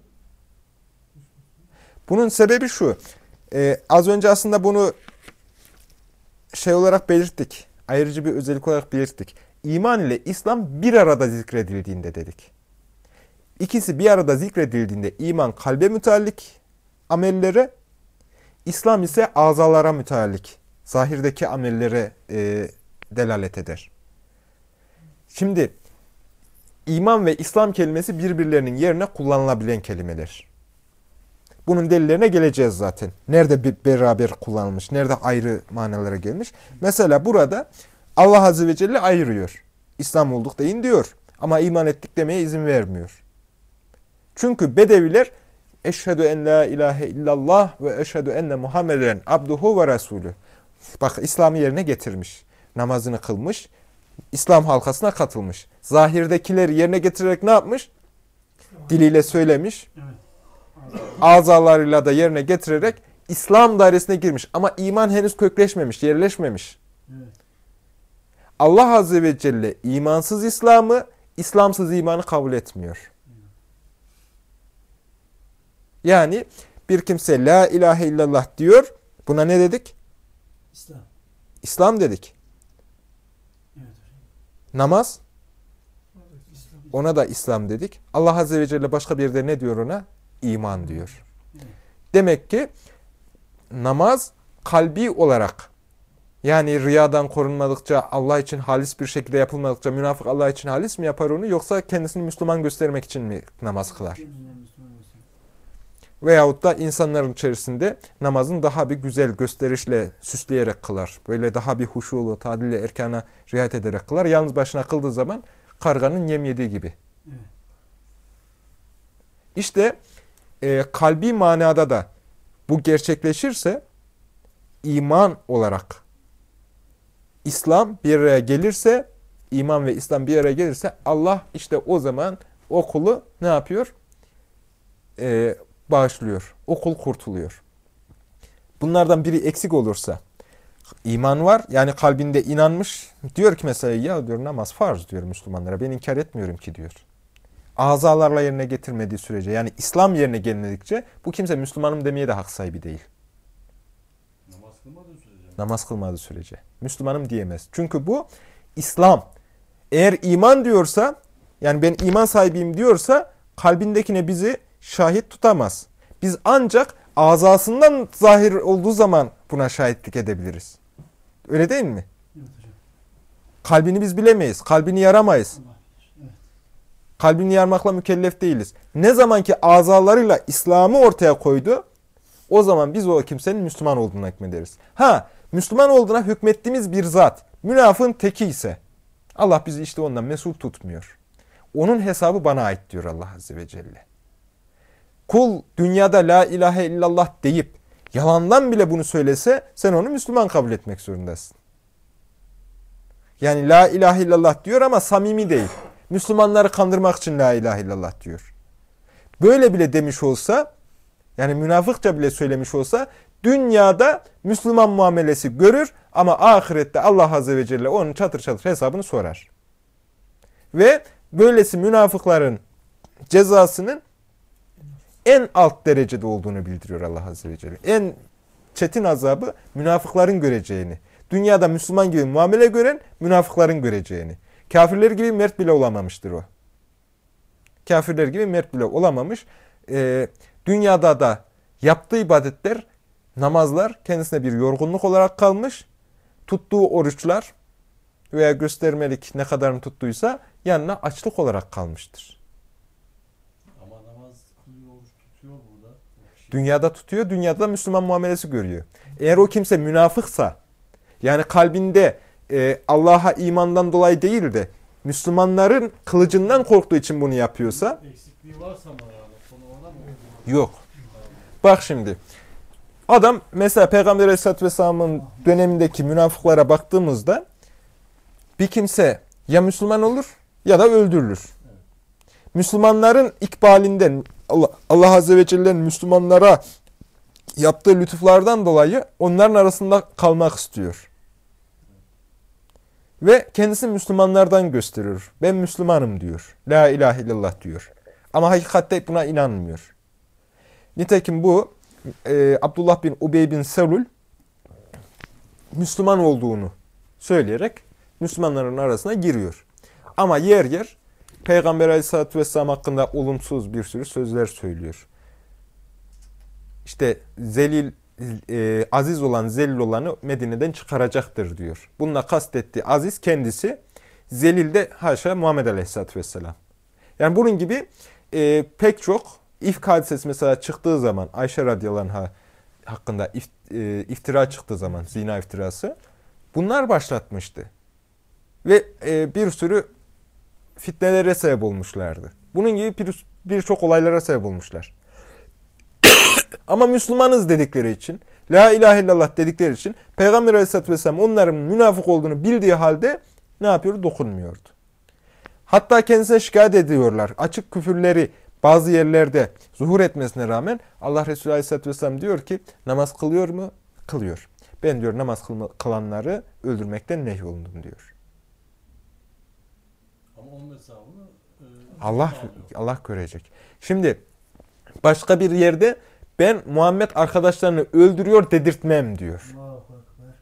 A: Bunun sebebi şu. Ee, az önce aslında bunu şey olarak belirttik. Ayrıcı bir özellik olarak belirttik. İman ile İslam bir arada zikredildiğinde dedik. İkisi bir arada zikredildiğinde iman kalbe müteallik amellere, İslam ise azalara müteallik, zahirdeki amellere e, delalet eder. Şimdi iman ve İslam kelimesi birbirlerinin yerine kullanılabilen kelimeler. Bunun delillerine geleceğiz zaten. Nerede bir beraber kullanılmış, nerede ayrı manalara gelmiş. Mesela burada Allah Azze ve Celle ayırıyor. İslam olduk deyin diyor. Ama iman ettik demeye izin vermiyor. Çünkü Bedeviler eşhedü en la ilahe illallah ve eşhedü enne Muhammeden abduhu ve resulü. Bak İslam'ı yerine getirmiş. Namazını kılmış. İslam halkasına katılmış. Zahirdekileri yerine getirerek ne yapmış? Diliyle söylemiş.
C: Evet.
A: Azalarıyla da yerine getirerek İslam dairesine girmiş. Ama iman henüz kökleşmemiş, yerleşmemiş.
C: Evet.
A: Allah Azze ve Celle imansız İslam'ı, İslamsız imanı kabul etmiyor. Yani bir kimse la ilahe illallah diyor. Buna ne dedik?
C: İslam.
A: İslam dedik.
C: Evet hocam.
A: Namaz,
C: İslam.
A: ona da İslam dedik. Allah Azze ve Celle başka bir yerde ne diyor ona? İman diyor.
C: Evet.
A: Demek ki namaz kalbi olarak, yani riyadan korunmadıkça, Allah için halis bir şekilde yapılmadıkça münafık Allah için halis mi yapar onu, yoksa kendisini Müslüman göstermek için mi namaz kılar? Veyahut da insanların içerisinde namazın daha bir güzel gösterişle süsleyerek kılar. Böyle daha bir huşulu, tadille, erkana riayet ederek kılar. Yalnız başına kıldığı zaman karganın yem yediği gibi.
C: Evet.
A: İşte e, kalbi manada da bu gerçekleşirse iman olarak İslam bir araya gelirse, iman ve İslam bir araya gelirse Allah işte o zaman o kulu ne yapıyor? Ee, bağışlıyor. O kul kurtuluyor. Bunlardan biri eksik olursa, iman var, yani kalbinde inanmış, diyor ki mesela ya diyor namaz farz diyor Müslümanlara, ben inkar etmiyorum ki diyor. Azalarla yerine getirmediği sürece, yani İslam yerine gelmedikçe bu kimse Müslümanım demeye de hak sahibi değil.
B: Namaz kılmadığı sürece.
A: Namaz kılmadığı sürece. Müslümanım diyemez. Çünkü bu İslam. Eğer iman diyorsa, yani ben iman sahibiyim diyorsa, kalbindekine bizi şahit tutamaz. Biz ancak azasından zahir olduğu zaman buna şahitlik edebiliriz. Öyle değil mi?
C: Evet hocam.
A: Kalbini biz bilemeyiz. Kalbini yaramayız.
C: Allah bilir. Evet.
A: Kalbini yarmakla mükellef değiliz. Ne zaman ki azalarıyla İslam'ı ortaya koydu, o zaman biz o kimsenin Müslüman olduğuna hükmederiz. Ha, Müslüman olduğuna hükmettiğimiz bir zat, münafığın teki ise, Allah bizi işte ondan mesul tutmuyor. Onun hesabı bana ait diyor Allah Azze ve Celle. Kul dünyada la ilahe illallah deyip, yalandan bile bunu söylese, sen onu Müslüman kabul etmek zorundasın. Yani la ilahe illallah diyor ama samimi değil. Müslümanları kandırmak için la ilahe illallah diyor. Böyle bile demiş olsa, yani münafıkça bile söylemiş olsa, dünyada Müslüman muamelesi görür ama ahirette Allah Azze ve Celle onun çatır çatır hesabını sorar. Ve böylesi münafıkların cezasının en alt derecede olduğunu bildiriyor Allah Azze ve Celle. En çetin azabı münafıkların göreceğini. Dünyada Müslüman gibi muamele gören münafıkların göreceğini. Kafirler gibi mert bile olamamıştır o. Kafirler gibi mert bile olamamış. Ee, dünyada da yaptığı ibadetler, namazlar kendisine bir yorgunluk olarak kalmış. Tuttuğu oruçlar veya göstermelik ne kadarını tuttuysa yanına açlık olarak kalmıştır.
B: Ama namaz kılıyor, oruç tutuyor burada.
A: Dünyada tutuyor, dünyada Müslüman muamelesi görüyor. Eğer o kimse münafıksa, yani kalbinde e, Allah'a imandan dolayı değil de Müslümanların kılıcından korktuğu için bunu yapıyorsa,
B: Eksikliği varsa mı yani? Konu ona mı?
A: yok. Bak şimdi, adam mesela Peygamber Aleyhisselatü Vesselam'ın dönemindeki münafıklara baktığımızda bir kimse ya Müslüman olur ya da öldürülür. Müslümanların ikbalinden, Allah, Allah Azze ve Celle'nin Müslümanlara yaptığı lütuflardan dolayı onların arasında kalmak istiyor. Ve kendisi Müslümanlardan gösteriyor. Ben Müslümanım diyor. La ilahe illallah diyor. Ama hakikatte buna inanmıyor. Nitekim bu e, Abdullah bin Ubey bin Selul Müslüman olduğunu söyleyerek Müslümanların arasına giriyor. Ama yer yer Peygamber Aleyhisselatü Vesselam hakkında olumsuz bir sürü sözler söylüyor. İşte zelil, e, aziz olan zelil olanı Medine'den çıkaracaktır diyor. Bununla kastettiği aziz kendisi, zelil de haşa Muhammed Aleyhisselatü Vesselam. Yani bunun gibi e, pek çok ifk hadisesi mesela çıktığı zaman Ayşe radıyallahu anh'a hakkında ift, e, iftira çıktığı zaman, zina iftirası, bunlar başlatmıştı. Ve e, bir sürü fitnelere sebep olmuşlardı. Bunun gibi bir- birçok olaylara sebep olmuşlar. Ama Müslümanız dedikleri için, La ilahe illallah dedikleri için Peygamber Aleyhisselatü Vesselam onların münafık olduğunu bildiği halde ne yapıyordu? Dokunmuyordu. Hatta kendisine şikayet ediyorlar. Açık küfürleri bazı yerlerde zuhur etmesine rağmen Allah Resulü Aleyhisselatü Vesselam diyor ki namaz kılıyor mu? Kılıyor. Ben diyor namaz kılma- kılanları öldürmekten nehyolundum diyor.
B: Ama onun hesabını e,
A: Allah Allah görecek. Şimdi başka bir yerde ben Muhammed arkadaşlarını öldürüyor dedirtmem diyor.
C: Allahu Ekber.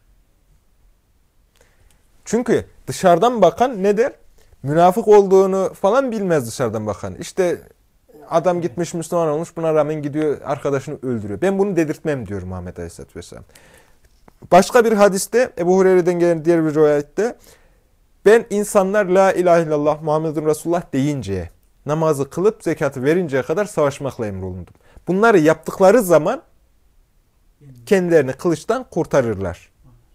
A: Çünkü dışarıdan bakan ne der? Münafık olduğunu falan bilmez dışarıdan bakan. İşte adam gitmiş Müslüman olmuş, buna rağmen gidiyor arkadaşını öldürüyor. Ben bunu dedirtmem diyor Muhammed Aleyhisselatü Vesselam. Başka bir hadiste, Ebu Hureyre'den gelen diğer bir rivayette, ben insanlar la ilahe illallah Muhammedun Resulullah deyinceye, namazı kılıp zekatı verinceye kadar savaşmakla emrolundum. Bunları yaptıkları zaman kendilerini kılıçtan kurtarırlar.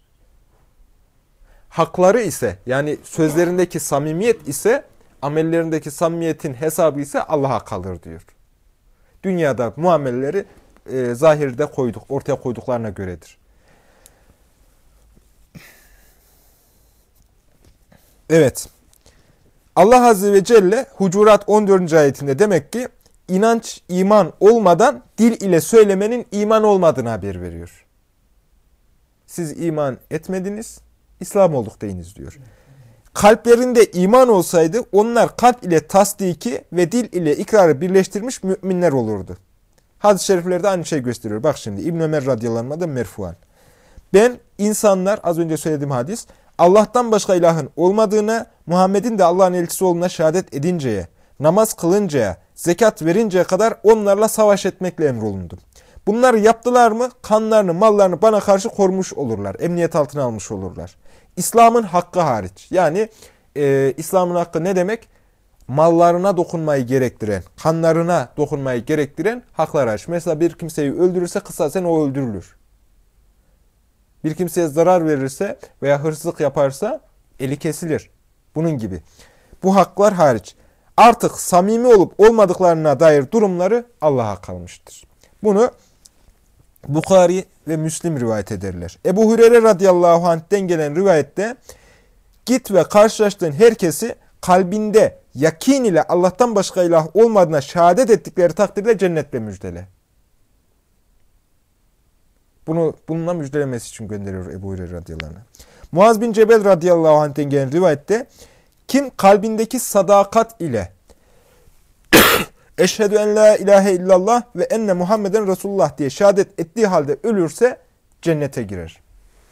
A: Hakları ise, yani sözlerindeki samimiyet ise, amellerindeki samimiyetin hesabı ise Allah'a kalır diyor. Dünyada muamelleri e, zahirde koyduk, ortaya koyduklarına göredir. Evet. Allah Azze ve Celle Hucurat on dördüncü ayetinde demek ki inanç, iman olmadan dil ile söylemenin iman olmadığını haber veriyor. Siz iman etmediniz, İslam olduk deyiniz diyor. Kalplerinde iman olsaydı onlar kalp ile tasdiki ve dil ile ikrarı birleştirmiş müminler olurdu. Hadis-i şeriflerde aynı şey gösteriyor. Bak şimdi İbn Ömer radıyallahu anh'da merfuan. Ben insanlar, az önce söylediğim hadis, Allah'tan başka ilahın olmadığına, Muhammed'in de Allah'ın elçisi olduğuna şehadet edinceye, namaz kılıncaya, zekat verinceye kadar onlarla savaş etmekle emrolundum. Bunları yaptılar mı kanlarını, mallarını bana karşı korumuş olurlar, emniyet altına almış olurlar. İslam'ın hakkı hariç. Yani e, İslam'ın hakkı ne demek? Mallarına dokunmayı gerektiren, kanlarına dokunmayı gerektiren haklar hariç. Mesela bir kimseyi öldürürse kısasen o öldürülür. Bir kimseye zarar verirse veya hırsızlık yaparsa eli kesilir. Bunun gibi. Bu haklar hariç. Artık samimi olup olmadıklarına dair durumları Allah'a kalmıştır. Bunu Bukhari ve Müslim rivayet ederler. Ebu Hureyre radıyallahu anh'ten gelen rivayette git ve karşılaştığın herkesi kalbinde yakin ile Allah'tan başka ilah olmadığına şehadet ettikleri takdirde cennetle müjdele. Bunu bununla müjdelemesi için gönderiyor Ebu Hureyre radıyallahu anh. Muaz bin Cebel radıyallahu anh'ten gelen rivayette kim kalbindeki sadakat ile eşhedü en la ilahe illallah ve enne Muhammeden Resulullah diye şehadet ettiği halde ölürse cennete girer.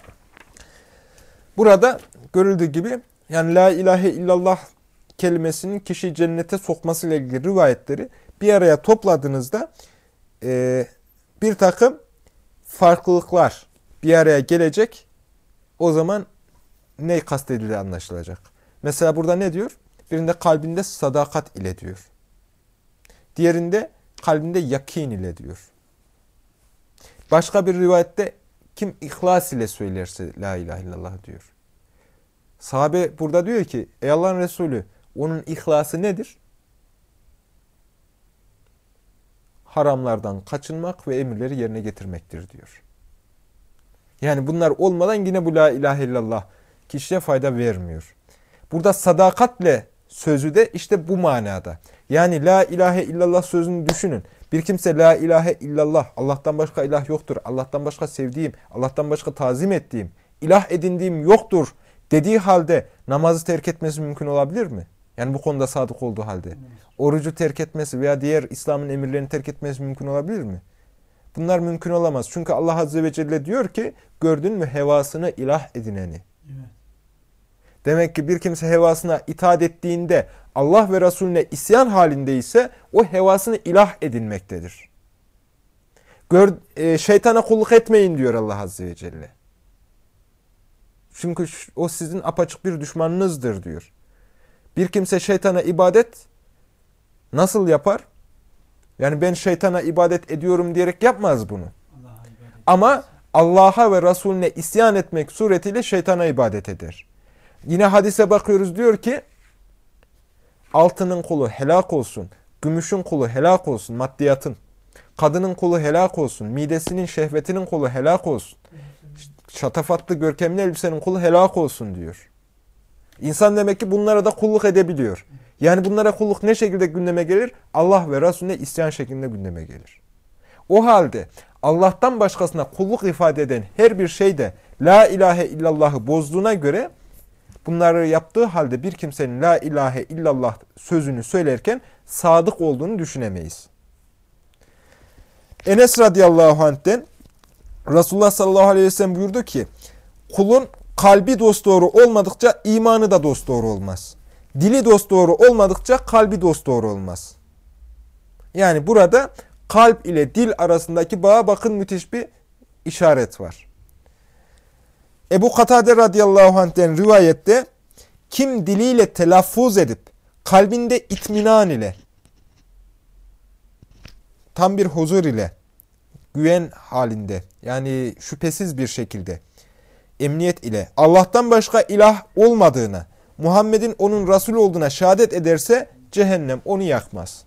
A: Burada görüldüğü gibi yani la ilahe illallah kelimesinin kişiyi cennete sokmasıyla ilgili rivayetleri bir araya topladığınızda e, bir takım farklılıklar bir araya gelecek. O zaman ne kastedildiği anlaşılacak. Mesela burada ne diyor? Birinde kalbinde sadakat ile diyor. Diğerinde kalbinde yakin ile diyor. Başka bir rivayette kim ihlas ile söylerse la ilahe illallah diyor. Sahabe burada diyor ki ey Allah'ın Resulü onun ihlası nedir? Haramlardan kaçınmak ve emirleri yerine getirmektir diyor. Yani bunlar olmadan yine bu la ilahe illallah kişiye fayda vermiyor. Burada sadakatle sözü de işte bu manada. Yani la ilahe illallah sözünü düşünün. Bir kimse la ilahe illallah, Allah'tan başka ilah yoktur, Allah'tan başka sevdiğim, Allah'tan başka tazim ettiğim, ilah edindiğim yoktur dediği halde namazı terk etmesi mümkün olabilir mi? Yani bu konuda sadık olduğu halde. Orucu terk etmesi veya diğer İslam'ın emirlerini terk etmesi mümkün olabilir mi? Bunlar mümkün olamaz. Çünkü Allah Azze ve Celle diyor ki, gördün mü hevasını ilah edineni.
C: Evet.
A: Demek ki bir kimse hevasına itaat ettiğinde Allah ve Resulüne isyan halindeyse o hevasını ilah edinmektedir. Gör, e, şeytana kulluk etmeyin diyor Allah Azze ve Celle. Çünkü o sizin apaçık bir düşmanınızdır diyor. Bir kimse şeytana ibadet nasıl yapar? Yani ben şeytana ibadet ediyorum diyerek yapmaz bunu.
C: Allah'a ibadet
A: Ama Allah'a ve Resulüne isyan etmek suretiyle şeytana ibadet eder. Yine hadise bakıyoruz diyor ki, altının kulu helak olsun, gümüşün kulu helak olsun, maddiyatın. Kadının kulu helak olsun, midesinin, şehvetinin kulu helak olsun. Şatafatlı, görkemli elbisenin kulu helak olsun diyor. İnsan demek ki bunlara da kulluk edebiliyor. Yani bunlara kulluk ne şekilde gündeme gelir? Allah ve Resulüne isyan şeklinde gündeme gelir. O halde Allah'tan başkasına kulluk ifade eden her bir şey de la ilahe illallah'ı bozduğuna göre bunları yaptığı halde bir kimsenin la ilahe illallah sözünü söylerken sadık olduğunu düşünemeyiz. Enes radıyallahu anh'ten Resulullah sallallahu aleyhi ve sellem buyurdu ki, kulun kalbi dosdoğru olmadıkça imanı da dosdoğru olmaz. Dili dosdoğru olmadıkça kalbi dosdoğru olmaz. Yani burada kalp ile dil arasındaki bağa bakın, müthiş bir işaret var. Ebu Katade radıyallahu anh'ten rivayette, kim diliyle telaffuz edip kalbinde itminan ile, tam bir huzur ile, güven halinde, yani şüphesiz bir şekilde, emniyet ile Allah'tan başka ilah olmadığına, Muhammed'in onun Resul olduğuna şehadet ederse cehennem onu yakmaz.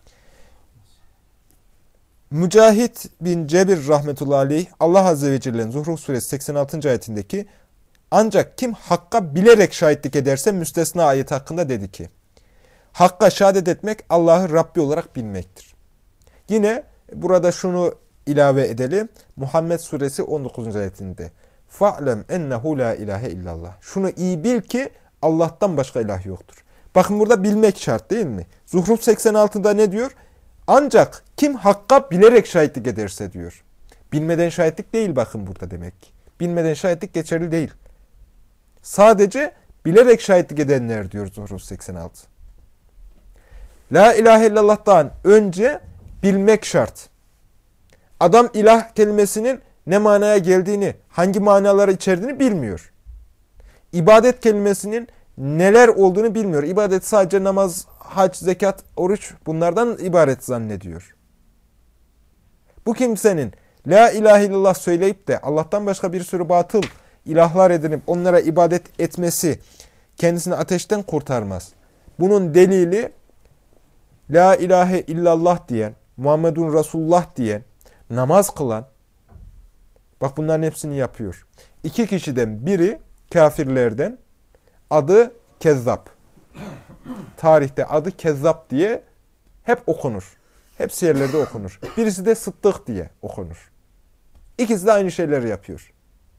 A: Mücahit bin Cebir rahmetullahi aleyh, Allah Azze ve Celle'nin Zuhruf suresi seksen altıncı ayetindeki ancak kim hakka bilerek şahitlik ederse müstesna ayeti hakkında dedi ki, hakka şehadet etmek Allah'ı Rabbi olarak bilmektir. Yine burada şunu ilave edelim. Muhammed suresi on dokuzuncu ayetinde fa'lem ennehu la ilahe illallah. Şunu iyi bil ki Allah'tan başka ilah yoktur. Bakın burada bilmek şart değil mi? Zuhruf seksen altıda ne diyor? Ancak kim hakka bilerek şahitlik ederse diyor. Bilmeden şahitlik değil bakın burada demek ki. Bilmeden şahitlik geçerli değil. Sadece bilerek şahitlik edenler diyor Zuhruf seksen altı. La ilahe illallah'tan önce bilmek şart. Adam ilah kelimesinin ne manaya geldiğini, hangi manaları içerdiğini bilmiyor. İbadet kelimesinin neler olduğunu bilmiyor. İbadet sadece namaz, hac, zekat, oruç bunlardan ibaret zannediyor. Bu kimsenin la ilahe illallah söyleyip de Allah'tan başka bir sürü batıl ilahlar edinip onlara ibadet etmesi kendisini ateşten kurtarmaz. Bunun delili la ilahe illallah diyen, Muhammedun Resulullah diyen, namaz kılan, bak bunların hepsini yapıyor. İki kişiden biri kafirlerden, adı Kezzap. Tarihte adı Kezzap diye hep okunur. Hepsi yerlerde okunur. Birisi de Sıddık diye okunur. İkisi de aynı şeyleri yapıyor.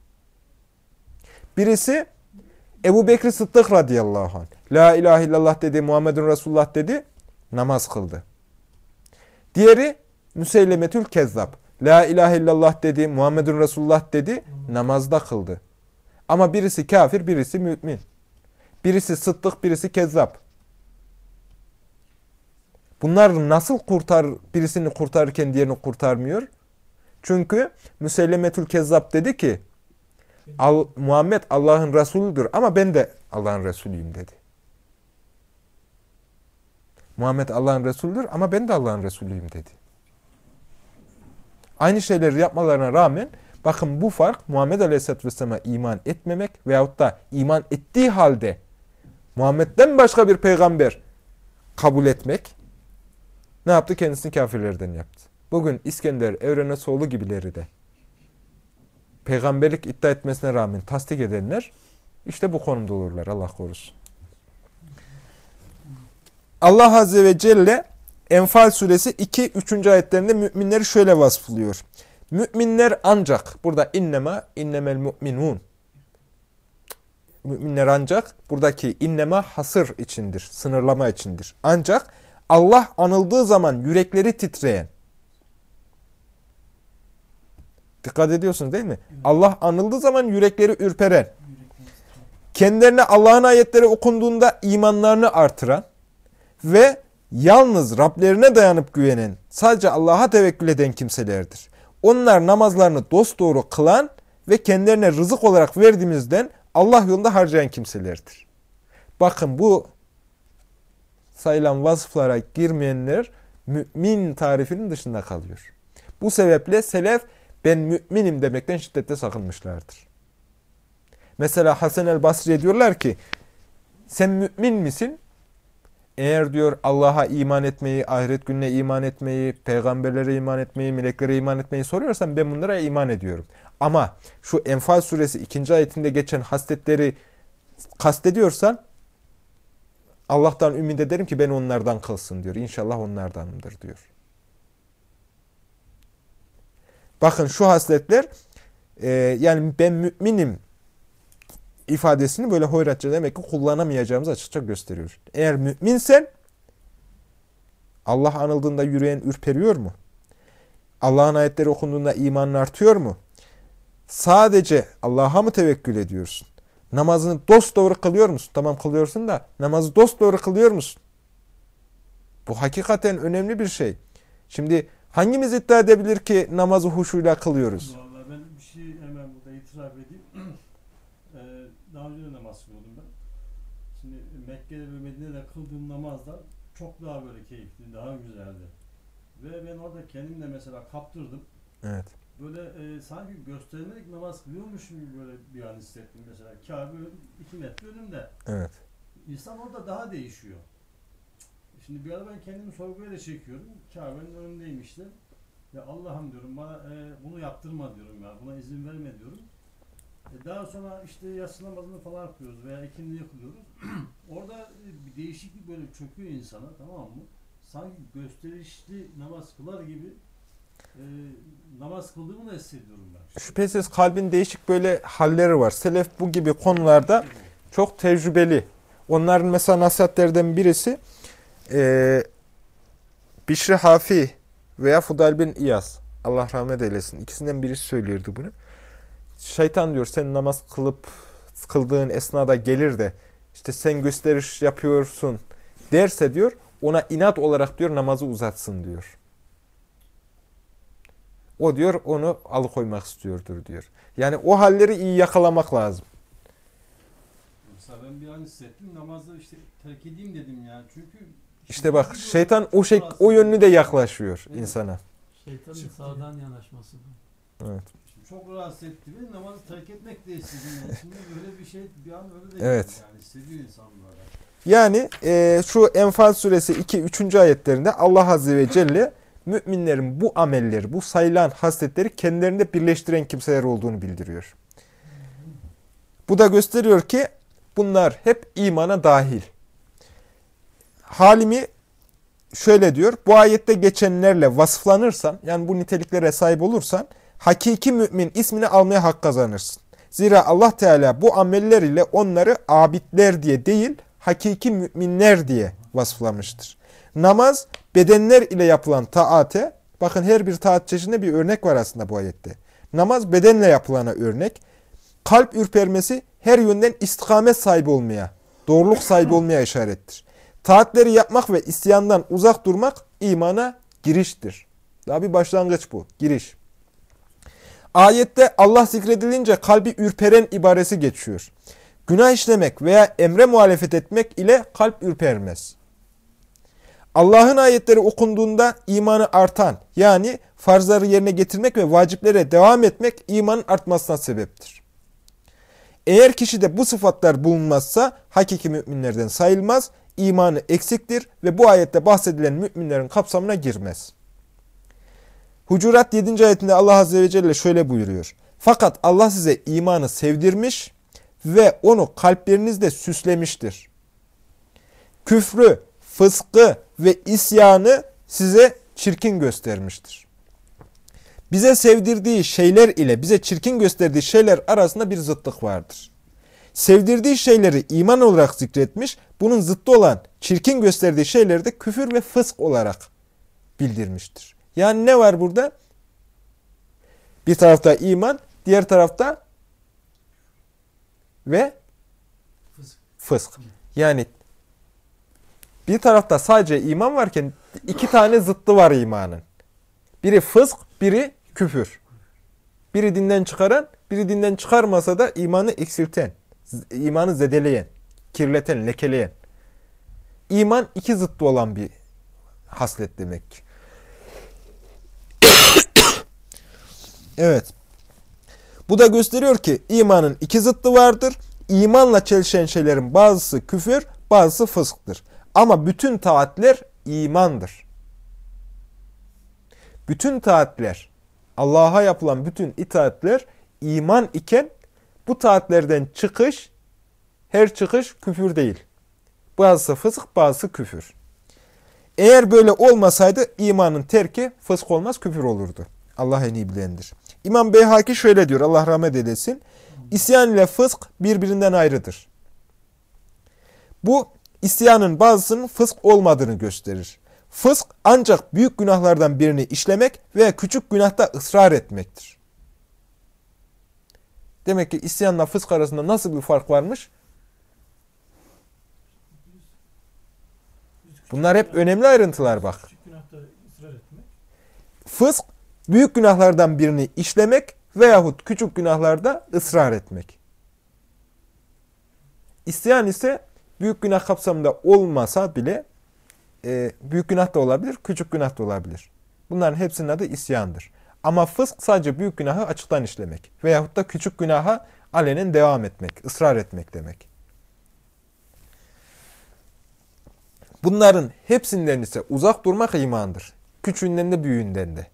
A: Birisi Ebu Bekir Sıddık radıyallahu anh. La ilahe illallah dedi, Muhammedun Resulullah dedi, namaz kıldı. Diğeri Müseylemetül Kezzap. La ilahe illallah dedi, Muhammedun Resulullah dedi, namazda kıldı. Ama birisi kafir, birisi mümin. Birisi Sıddık, birisi Kezzap. Bunlar nasıl kurtar, birisini kurtarırken diğerini kurtarmıyor? Çünkü Müseylemetül Kezzap dedi ki, Al, Muhammed Allah'ın Resulüdür ama ben de Allah'ın Resulüyüm dedi. Muhammed Allah'ın Resulüdür ama ben de Allah'ın Resulüyüm dedi. Aynı şeyleri yapmalarına rağmen bakın bu fark Muhammed Aleyhisselatü Vesselam'a iman etmemek veyahut da iman ettiği halde Muhammed'den başka bir peygamber kabul etmek ne yaptı? Kendisini kafirlerden yaptı. Bugün İskender, Evrenesoğlu gibileri de peygamberlik iddia etmesine rağmen tasdik edenler işte bu konumda olurlar. Allah korusun. Allah Azze ve Celle Enfal suresi iki üçüncü ayetlerinde müminleri şöyle vasflıyor. Müminler ancak, burada innema, innemel mu'minun. Müminler ancak, buradaki innema hasır içindir, sınırlama içindir. Ancak Allah anıldığı zaman yürekleri titreyen. Dikkat ediyorsunuz değil mi? Allah anıldığı zaman yürekleri ürperen. Kendilerine Allah'ın ayetleri okunduğunda imanlarını artıran ve yalnız Rablerine dayanıp güvenen, sadece Allah'a tevekkül eden kimselerdir. Onlar namazlarını dosdoğru kılan ve kendilerine rızık olarak verdiğimizden Allah yolunda harcayan kimselerdir. Bakın bu sayılan vasıflara girmeyenler mümin tarifinin dışında kalıyor. Bu sebeple selef ben müminim demekten şiddetle sakınmışlardır. Mesela Hasan el Basri'ye diyorlar ki sen mümin misin? Eğer diyor Allah'a iman etmeyi, ahiret gününe iman etmeyi, peygamberlere iman etmeyi, meleklere iman etmeyi soruyorsan ben bunlara iman ediyorum. Ama şu Enfal suresi ikinci ayetinde geçen hasletleri kastediyorsan Allah'tan ümit ederim ki beni onlardan kılsın diyor. İnşallah onlardanımdır diyor. Bakın şu hasletler e, yani ben müminim ifadesini böyle hoyratça demek ki kullanamayacağımızı açıkça gösteriyor. Eğer müminsen Allah anıldığında yüreğin ürperiyor mu? Allah'ın ayetleri okunduğunda imanın artıyor mu? Sadece Allah'a mı tevekkül ediyorsun? Namazını dosdoğru kılıyor musun? Tamam kılıyorsun da namazı dosdoğru kılıyor musun? Bu hakikaten önemli bir şey. Şimdi hangimiz iddia edebilir ki namazı huşuyla kılıyoruz?
B: Vallahi ben bir şey hemen burada itiraf edeyim. Ee, daha önce de namaz kılıyordum ben. Şimdi Mekke'de ve Medine'de kıldığım namazlar çok daha böyle keyifli, daha güzeldi. Ve ben orada kendimle mesela kaptırdım.
A: Evet.
B: Böyle e, sanki göstermelik namaz kılıyormuşum gibi böyle bir an hissettim mesela. Kabe iki metre önümde.
A: Evet.
B: İnsan orada daha değişiyor. Şimdi bir ara ben kendimi sorguya da çekiyorum. Kabe'nin önündeyim işte. Ya Allah'ım diyorum bana e, bunu yaptırma diyorum ya. Buna izin verme diyorum. E, daha sonra işte yatsı namazını falan yapıyoruz veya ikindiyi kılıyoruz. Orada e, bir değişiklik böyle çöküyor insana, tamam mı? Sanki gösterişli namaz kılar gibi e, namaz kıldığımı da hissediyorum ben.
A: Şüphesiz kalbin değişik böyle halleri var. Selef bu gibi konularda çok tecrübeli. Onların mesela nasihatlerden birisi e, Bişri Hafi veya Fudayl bin İyaz. Allah rahmet eylesin. İkisinden birisi söylüyordu bunu. Şeytan diyor sen namaz kılıp kıldığın esnada gelir de işte sen gösteriş yapıyorsun derse diyor ona inat olarak diyor namazı uzatsın diyor. O diyor onu alıkoymak istiyordur diyor. Yani o halleri iyi yakalamak lazım.
B: Mesela ben bir an hissettim namazı işte terk edeyim dedim yani çünkü
A: İşte bak şeytan o şey o yönlü de yaklaşıyor
B: evet.
A: insana.
C: Şeytanın
B: Çıktı.
C: sağdan yanaşması bu.
A: Evet.
B: çok rahatsız etti beni. Namazı terk etmek de istedim. Yani. Şimdi böyle bir şey bir an öyle de
A: Evet.
B: yani hissediyor insanlar.
A: Yani e, şu Enfal suresi iki üçüncü ayetlerinde Allah Azze ve Celle müminlerin bu amelleri, bu sayılan hasletleri kendilerinde birleştiren kimseler olduğunu bildiriyor. Bu da gösteriyor ki bunlar hep imana dahil. Halimi şöyle diyor, bu ayette geçenlerle vasıflanırsan, yani bu niteliklere sahip olursan, hakiki mümin ismini almaya hak kazanırsın. Zira Allah Teala bu ameller ile onları abidler diye değil, hakiki müminler diye vasıflamıştır. Namaz, bedenler ile yapılan taate, bakın her bir taat çeşidinde bir örnek var aslında bu ayette. Namaz bedenle yapılana örnek, kalp ürpermesi her yönden istikamet sahibi olmaya, doğruluk sahibi olmaya işarettir. Taatleri yapmak ve isyandan uzak durmak imana giriştir. Daha bir başlangıç bu, giriş. Ayette Allah zikredilince kalbi ürperen ibaresi geçiyor. Günah işlemek veya emre muhalefet etmek ile kalp ürpermez. Allah'ın ayetleri okunduğunda imanı artan, yani farzları yerine getirmek ve vaciplere devam etmek imanın artmasına sebeptir. Eğer kişide bu sıfatlar bulunmazsa hakiki müminlerden sayılmaz, imanı eksiktir ve bu ayette bahsedilen müminlerin kapsamına girmez. Hucurat yedinci ayetinde Allah Azze ve Celle şöyle buyuruyor. Fakat Allah size imanı sevdirmiş ve onu kalplerinizde süslemiştir. Küfrü, fıskı ve isyanı size çirkin göstermiştir. Bize sevdirdiği şeyler ile bize çirkin gösterdiği şeyler arasında bir zıtlık vardır. Sevdirdiği şeyleri iman olarak zikretmiş, bunun zıttı olan çirkin gösterdiği şeyleri de küfür ve fısk olarak bildirmiştir. Yani ne var burada? Bir tarafta iman, diğer tarafta ve
C: Fısk.
A: fısk. Yani bir tarafta sadece iman varken iki tane zıttı var imanın. Biri fısk, biri küfür. Biri dinden çıkaran, biri dinden çıkarmasa da imanı eksilten, imanı zedeleyen, kirleten, lekeleyen. İman iki zıttı olan bir haslet demek ki. Evet. Bu da gösteriyor ki imanın iki zıttı vardır. İmanla çelişen şeylerin bazısı küfür, bazısı fısktır. Ama bütün taatler imandır. Bütün taatler, Allah'a yapılan bütün itaatler iman iken bu taatlerden çıkış, her çıkış küfür değil. Bazısı fısk, bazısı küfür. Eğer böyle olmasaydı imanın terki fısk olmaz, küfür olurdu. Allah en iyi bilendir. İmam Beyhaki şöyle diyor, Allah rahmet eylesin. İsyan ile fısk birbirinden ayrıdır. Bu isyanın bazısının fısk olmadığını gösterir. Fısk ancak büyük günahlardan birini işlemek veya küçük günahta ısrar etmektir. Demek ki isyanla fısk arasında nasıl bir fark varmış? Bunlar hep önemli ayrıntılar bak.
C: Küçük günahta ısrar etmek.
A: Fısk, büyük günahlardan birini işlemek veyahut küçük günahlarda ısrar etmek. İsyan ise büyük günah kapsamında olmasa bile e, büyük günah da olabilir, küçük günah da olabilir. Bunların hepsinin adı isyandır. Ama fısk sadece büyük günahı açıktan işlemek veyahut da küçük günaha alenen devam etmek, ısrar etmek demek. Bunların hepsinden ise uzak durmak imandır. Küçüğünden de büyüğünden de.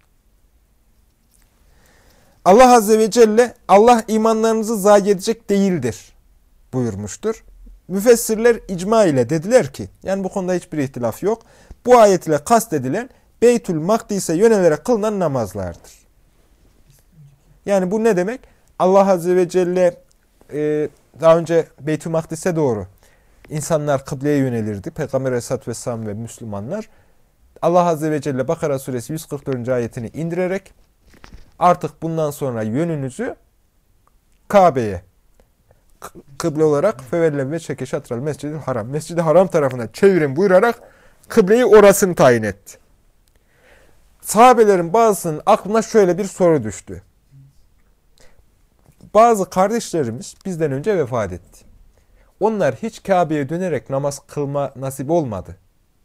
A: Allah Azze ve Celle, Allah imanlarınızı zayi edecek değildir buyurmuştur. Müfessirler icma ile dediler ki, yani bu konuda hiçbir ihtilaf yok. Bu ayet ile kastedilen Beytül Makdis'e yönelerek kılınan namazlardır. Yani bu ne demek? Allah Azze ve Celle e, daha önce Beytül Makdis'e doğru insanlar kıbleye yönelirdi. Peygamber Aleyhisselatü Vesselam ve Müslümanlar. Allah Azze ve Celle Bakara Suresi yüz kırk dördüncü ayetini indirerek artık bundan sonra yönünüzü Kabe'ye kıble olarak fevelle ve çekeşatral Mescid-i Haram. Mescid-i Haram tarafına çevirin buyurarak kıbleyi orasını tayin etti. Sahabelerin bazısının aklına şöyle bir soru düştü. Bazı kardeşlerimiz bizden önce vefat etti. Onlar hiç Kabe'ye dönerek namaz kılma nasip olmadı.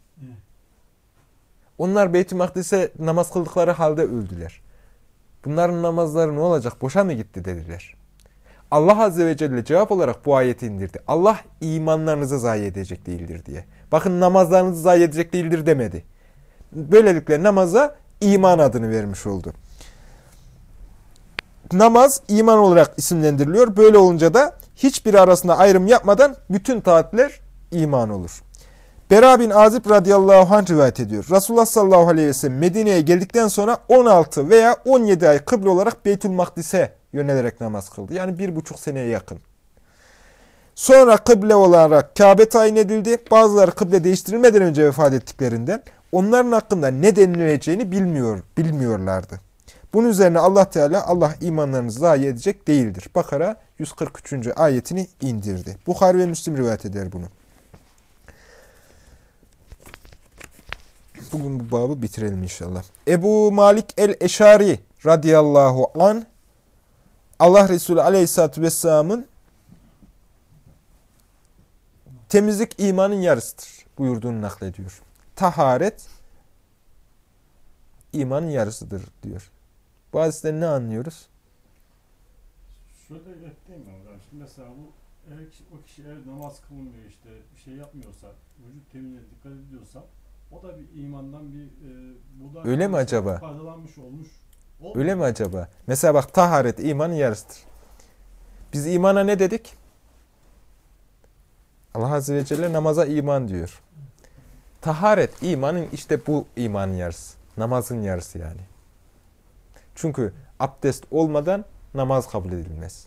A: Onlar Beyt-i Makdis'e namaz kıldıkları halde öldüler. Bunların namazları ne olacak? Boşa mı gitti dediler. Allah Azze ve Celle cevap olarak bu ayeti indirdi. Allah imanlarınızı zayi edecek değildir diye. Bakın namazlarınızı zayi edecek değildir demedi. Böylelikle namaza iman adını vermiş oldu. Namaz iman olarak isimlendiriliyor. Böyle olunca da hiçbir arasında ayrım yapmadan bütün taatler iman olur. Bera bin Azib radıyallahu anh rivayet ediyor. Resulullah sallallahu aleyhi ve sellem Medine'ye geldikten sonra on altı veya on yedi ay kıble olarak Beytül Makdis'e yönelerek namaz kıldı. Yani bir buçuk seneye yakın. Sonra kıble olarak Kabe tayin edildi. Bazıları kıble değiştirilmeden önce vefat ettiklerinden onların hakkında ne denileceğini bilmiyor, bilmiyorlardı. Bunun üzerine Allah Teala Allah imanlarınızı zayi edecek değildir. Bakara yüz kırk üçüncü ayetini indirdi. Bukhari ve Müslim rivayet eder bunu. Bugün bu babı bitirelim inşallah. Ebu Malik el-Eşari radıyallahu anh Allah Resulü aleyhissalatü vesselamın temizlik imanın yarısıdır buyurduğunu naklediyor. Taharet imanın yarısıdır diyor. Bu hadisten ne anlıyoruz?
B: Şöyle ekleyeyim mi hocam? Şimdi mesela bu eğer o kişi eğer namaz kılmıyor işte bir şey yapmıyorsa, vücut temizliğine dikkat ediyorsa o da bir imandan bir e, bu da
A: öyle mi acaba?
B: Faydalanmış olmuş. Olmuyor.
A: Öyle mi acaba? Mesela bak taharet imanın yarısıdır. Biz imana ne dedik? Allah Azze ve Celle namaza iman diyor. Taharet imanın işte bu imanın yarısı. Namazın yarısı yani. Çünkü abdest olmadan namaz kabul edilmez.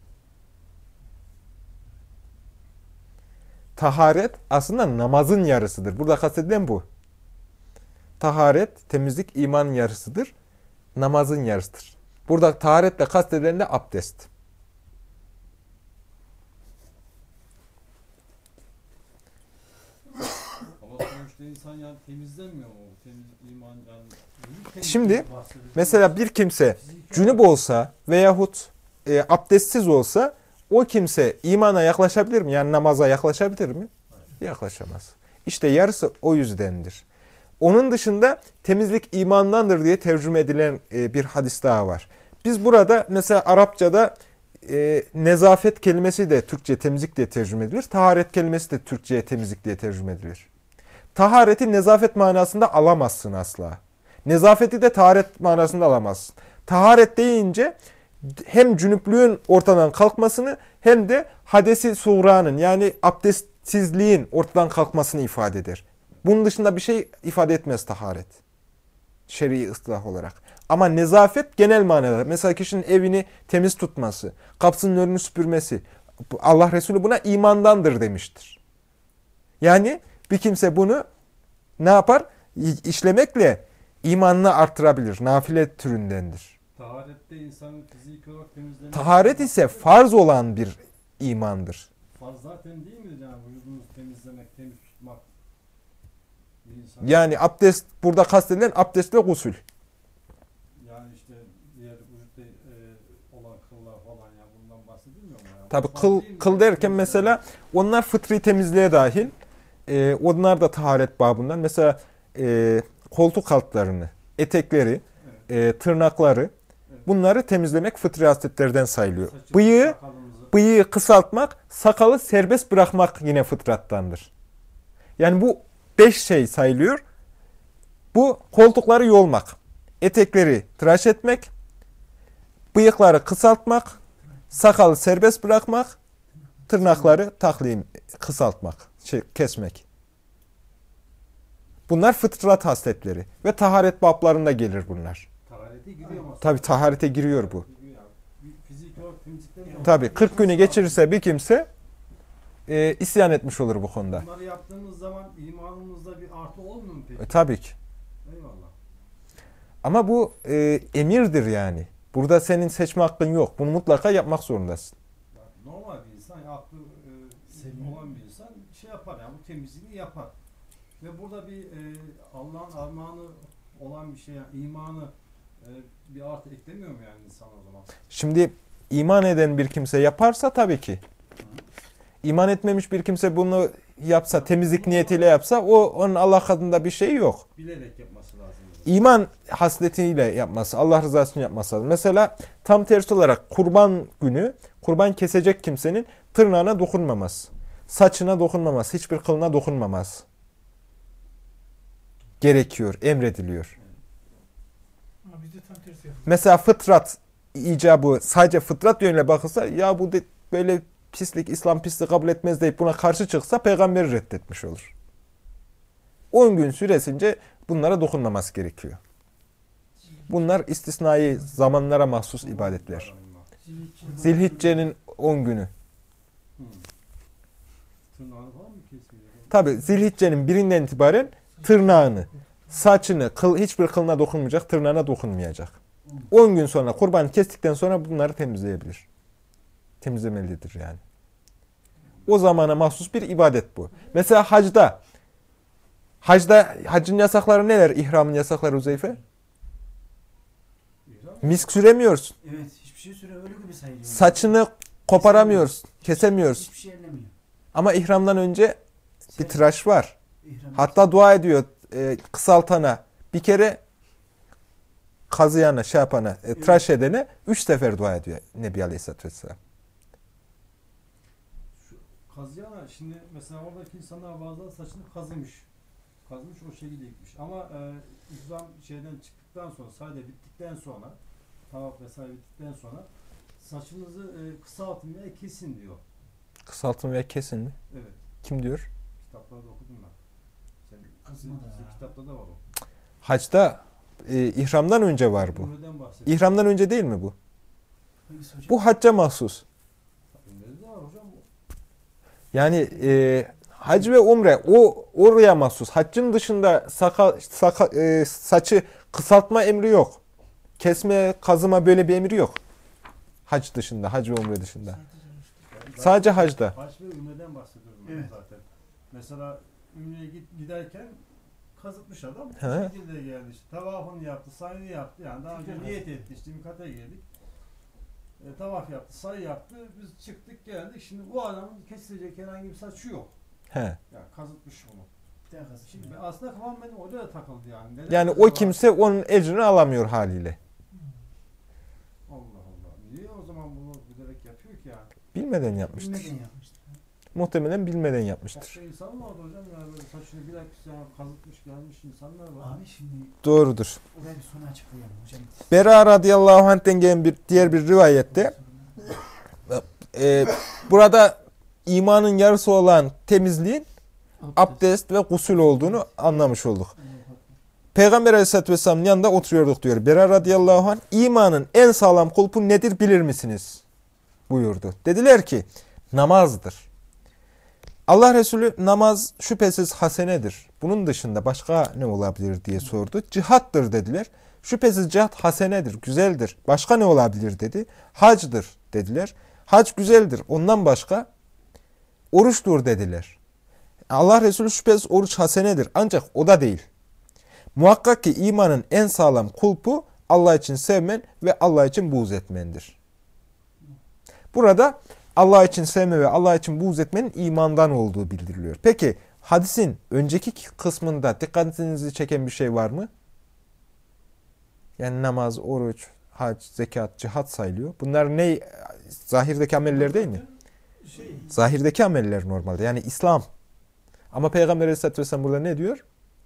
A: Taharet aslında namazın yarısıdır. Burada kastedilen bu. Taharet, temizlik imanın yarısıdır. Namazın yarısıdır. Burada taharetle kastedilen de abdest.
B: Ama sonuçta insan yani temizlenmiyor mu? Temizlik, iman yani.
A: Şimdi mesela bir kimse cünüp olsa veyahut e, abdestsiz olsa o kimse imana yaklaşabilir mi? Yani namaza yaklaşabilir mi? Yaklaşamaz. İşte yarısı o yüzdendir. Onun dışında temizlik imandandır diye tercüme edilen e, bir hadis daha var. Biz burada mesela Arapçada e, nezafet kelimesi de Türkçe temizlik diye tercüme edilir. Taharet kelimesi de Türkçe'ye temizlik diye tercüme edilir. Tahareti nezafet manasında alamazsın asla. Nezafeti de taharet manasında alamazsın. Taharet deyince hem cünüplüğün ortadan kalkmasını hem de hadesi suğranın yani abdestsizliğin ortadan kalkmasını ifade eder. Bunun dışında bir şey ifade etmez taharet. Şer'i ıslah olarak. Ama nezafet genel manada. Mesela kişinin evini temiz tutması, kapısının önünü süpürmesi. Allah Resulü buna imandandır demiştir. Yani bir kimse bunu ne yapar? İşlemekle imanını artırabilir. Nafile türündendir.
B: Taharette insanın fiziki olarak temizlenmesi.
A: Taharet ise farz olan bir imandır.
B: Farz zaten değil mi yani vücudumuzu temizlemek, temiz tutmak? Bir insan,
A: Yani abdest, burada kastedilen abdest ve gusül.
B: yani işte diğer vücutta e, olan kıllar falan ya bundan bahsedilmiyor mu? Yani?
A: Tabi
B: Farz
A: kıl,
B: değil mi?
A: kıl derken
B: Temizlenmek.
A: mesela onlar fıtri temizliğe dahil. Ee, onlar da taharet babından. Mesela e, koltuk altlarını, etekleri,
B: Evet.
A: e, tırnakları
B: Evet.
A: bunları temizlemek fıtri hasletlerden sayılıyor.
B: Saçımızı,
A: Bıyığı,
B: sakalımızı-
A: bıyığı kısaltmak, sakalı serbest bırakmak yine fıtrattandır. Yani bu beş şey sayılıyor. Bu koltukları yolmak, etekleri tıraş etmek, bıyıkları kısaltmak, sakalı serbest bırakmak, tırnakları taklim, kısaltmak, şey, kesmek. Bunlar fıtrat hasletleri ve taharet bablarında gelir bunlar.
B: Taharete giriyor mu?
A: Tabi taharete giriyor bu.
B: Giriyor yani. Bir Fizik olarak temizlikten sonra-
A: Tabi kırk günü geçirirse bir kimse e, isyan etmiş olur bu konuda.
B: Bunları yaptığımız zaman imanımızda bir artı olmuyor mu peki?
A: E, tabii ki.
B: Eyvallah.
A: Ama bu e, emirdir yani. Burada senin seçme hakkın yok. Bunu mutlaka yapmak zorundasın.
B: Yani normal bir insan, aklı e,
C: Selim.
B: olan bir insan şey yapar yani bu temizliğini yapar. Ve burada bir e, Allah'ın armağanı olan bir şey, yani imanı e, bir artı eklemiyor mu yani insan o zaman?
A: Şimdi iman eden bir kimse yaparsa tabii ki. İman etmemiş bir kimse bunu yapsa, temizlik niyetiyle yapsa o onun Allah katında bir şey yok.
B: Bilerek yapması lazım.
A: İman hasletiyle yapması, Allah rızası için yapması lazım. Mesela tam tersi olarak kurban günü, kurban kesecek kimsenin tırnağına dokunmaması, saçına dokunmaması, hiçbir kılına dokunmaması gerekiyor, emrediliyor.
C: Ama bizde tam tersi yapıyor.
A: Mesela fıtrat icabı sadece fıtrat yönüyle bakılsa ya bu de, böyle pislik, İslam pislik kabul etmez deyip buna karşı çıksa peygamberi reddetmiş olur. on gün süresince bunlara dokunmaması gerekiyor. Bunlar istisnai zamanlara mahsus ibadetler. Zilhicce'nin on günü.
B: Hı. Tırnağını falan mı kesmiyor?
A: Tabi Zilhicce'nin birinden itibaren tırnağını, saçını, kıl, hiçbir kılına dokunmayacak, tırnağına dokunmayacak. on gün sonra kurbanı kestikten sonra bunları temizleyebilir. Temizlemelidir yani. O zamana mahsus bir ibadet bu. Mesela hacda, hacda hacın yasakları neler? İhramın yasakları Huzeyfe?
B: İhram mı?
A: Misk süremiyorsun.
D: Evet, hiçbir şey süre ölü gibi sayılıyor.
A: Saçını koparamıyorsun, kesemiyorsun.
D: Hiçbir şey ellemiyor.
A: Ama ihramdan önce bir tıraş var.
D: İhram-
A: Hatta dua ediyor e, kısaltana, bir kere kazıyana, şey yapana, e, tıraş edene üç sefer dua ediyor Nebi Aleyhisselatü Vesselam.
B: Şu kazıyana şimdi mesela oradaki insanlar bazen saçını kazımış. Kazımış o şekilde gitmiş. Ama e, İslam şeyden çıktıktan sonra, sayede bittikten sonra, tavaf vesaire bittikten sonra saçınızı e, kısaltın veya kesin diyor.
A: Kısaltın veya kesin mi?
B: Evet.
A: Kim diyor?
B: Kitaplarda okudum ben. zaten.
D: Kızma da
B: Bizim
D: ya.
B: kitapta da var o.
A: Haçta e, ihramdan önce var bu.
B: Ümreden bahsediyor.
A: İhramdan önce değil mi bu?
D: Hangisi hocam?
A: Bu hacca mahsus.
B: Ümrede de var hocam.
A: Yani e, hac ve umre o oraya mahsus. Haccın dışında saka, saka, e, saçı kısaltma emri yok. Kesme, kazıma böyle bir emri yok. Hac dışında, hac ve umre dışında.
B: Yani
A: Sadece hacda.
B: Hac ve ümreden bahsediyorum ben
D: Evet.
B: zaten. Mesela ümreye git, giderken kazıtmış adam.
A: He.
B: Bu şekilde geldi işte. Tavafını yaptı, sayını yaptı. Yani daha önce niyet etti işte mikata girdik. E, tavaf yaptı, sayı yaptı. Biz çıktık geldik. Şimdi bu adamın kesilecek herhangi bir saçı yok.
A: He.
B: Yani kazıtmış bunu.
D: Bir daha kazı.
B: Şimdi aslında kafam benim orada da takıldı yani. Neden
A: Yani
B: acaba?
A: o kimse onun ecrini alamıyor haliyle.
B: Allah Allah. Niye o zaman bunu bilerek yapıyor ki yani?
A: Bilmeden yapmıştır.
D: Bilmeden yapmıştır.
A: Muhtemelen bilmeden yapmıştır.
B: Başka insan mı vardı hocam yani böyle saçını bilakis yani kazıtmış gelmiş insanlar var.
D: Abi şimdi
A: Doğrudur.
D: oraya bir sonu açıklayalım hocam.
A: Bera radıyallahu anh'ten gelen bir diğer bir rivayette e, burada imanın yarısı olan temizliğin abdest ve gusül olduğunu anlamış olduk. Peygamber aleyhissalatü vesselam'ın yanında oturuyorduk diyor. Bera radıyallahu anh imanın en sağlam kulpu nedir bilir misiniz? Buyurdu. Dediler ki namazdır. Allah Resulü namaz şüphesiz hasenedir. Bunun dışında başka ne olabilir diye sordu. Cihattır dediler. Şüphesiz cihat hasenedir, güzeldir. Başka ne olabilir dedi. Hacdır dediler. Hac güzeldir. Ondan başka oruçtur dediler. Allah Resulü şüphesiz oruç hasenedir. Ancak o da değil. Muhakkak ki imanın en sağlam kulpu Allah için sevmen ve Allah için buğz etmendir. Burada Allah için sevme ve Allah için buğz etmenin imandan olduğu bildiriliyor. Peki hadisin önceki kısmında dikkatinizi çeken bir şey var mı? Yani namaz, oruç, hac, zekat, cihat sayılıyor. Bunlar ne? Zahirdeki ameller değil mi?
C: Şey,
A: Zahirdeki ameller normalde. Yani İslam. Ama Peygamber Aleyhisselatü Vesselam burada ne diyor?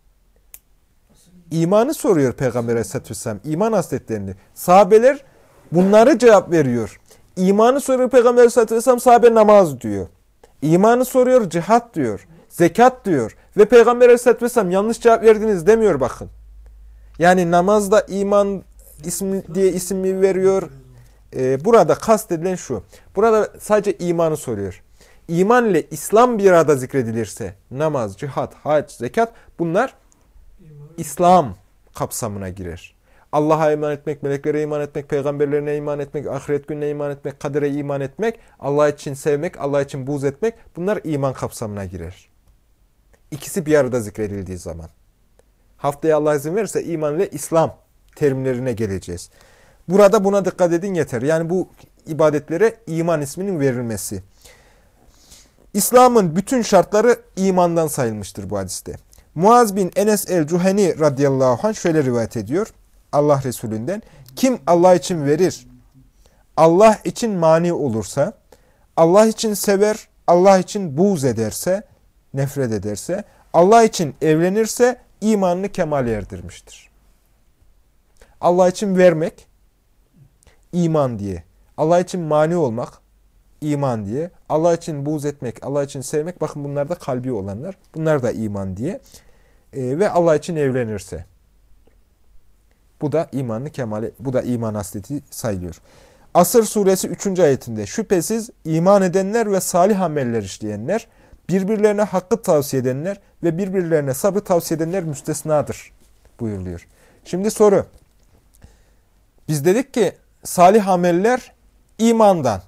A: İmanı soruyor Peygamber Aleyhisselatü Vesselam. İman hasletlerini. Sahabeler bunları cevap veriyor. İmanı soruyor Peygamber Aleyhisselatü Vesselam, sahabe namaz diyor. İmanı soruyor, cihat diyor. Zekat diyor. Ve Peygamber Aleyhisselatü Vesselam yanlış cevap verdiniz demiyor bakın. Yani namazda iman ismi diye isim veriyor. Ee, burada kastedilen şu. Burada sadece imanı soruyor. İman ile İslam bir arada zikredilirse namaz, cihat, hac, zekat bunlar İslam kapsamına girer. Allah'a iman etmek, meleklere iman etmek, peygamberlerine iman etmek, ahiret gününe iman etmek, kadere iman etmek, Allah için sevmek, Allah için buğz etmek bunlar iman kapsamına girer. İkisi bir arada zikredildiği zaman. Haftaya Allah izin verirse iman ile İslam terimlerine geleceğiz. Burada buna dikkat edin yeter. Yani bu ibadetlere iman isminin verilmesi. İslam'ın bütün şartları imandan sayılmıştır bu hadiste. Muaz bin Enes el-Cuheni radıyallahu anh şöyle rivayet ediyor Allah Resulünden. Kim Allah için verir, Allah için mani olursa, Allah için sever, Allah için buğz ederse, nefret ederse, Allah için evlenirse imanını kemale erdirmiştir. Allah için vermek, iman diye. Allah için mani olmak, iman diye. Allah için buğz etmek, Allah için sevmek, bakın bunlar da kalbi olanlar. Bunlar da iman diye. Ee, ve Allah için evlenirse. Bu da imanını kemale, bu da iman hasleti sayılıyor. Asır suresi üçüncü ayetinde şüphesiz iman edenler ve salih ameller işleyenler, birbirlerine hakkı tavsiye edenler ve birbirlerine sabrı tavsiye edenler müstesnadır buyuruluyor. Şimdi soru. Biz dedik ki salih ameller imandan.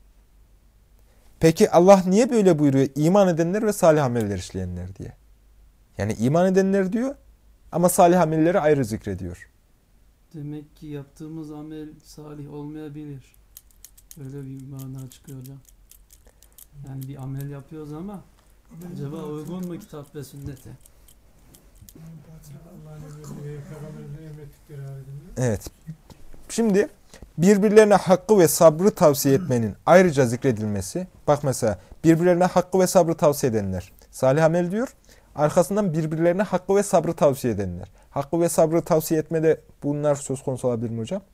A: Peki Allah niye böyle buyuruyor? İman edenler ve salih ameller işleyenler diye. Yani iman edenler diyor ama salih amelleri ayrı zikrediyor.
E: Demek ki yaptığımız amel salih olmayabilir. Öyle bir mana çıkıyor hocam. Yani bir amel yapıyoruz ama acaba uygun mu kitap ve sünnete?
C: Allah'ın emrettiği, Peygamber'in emrettikleri halinde.
A: Evet. Şimdi birbirlerine hakkı ve sabrı tavsiye etmenin ayrıca zikredilmesi. Bak mesela birbirlerine hakkı ve sabrı tavsiye edenler. Salih amel diyor. Arkasından birbirlerine hakkı ve sabrı tavsiye edenler. Hakkı ve sabrı tavsiye etmede bunlar söz konusu olabilir mi hocam?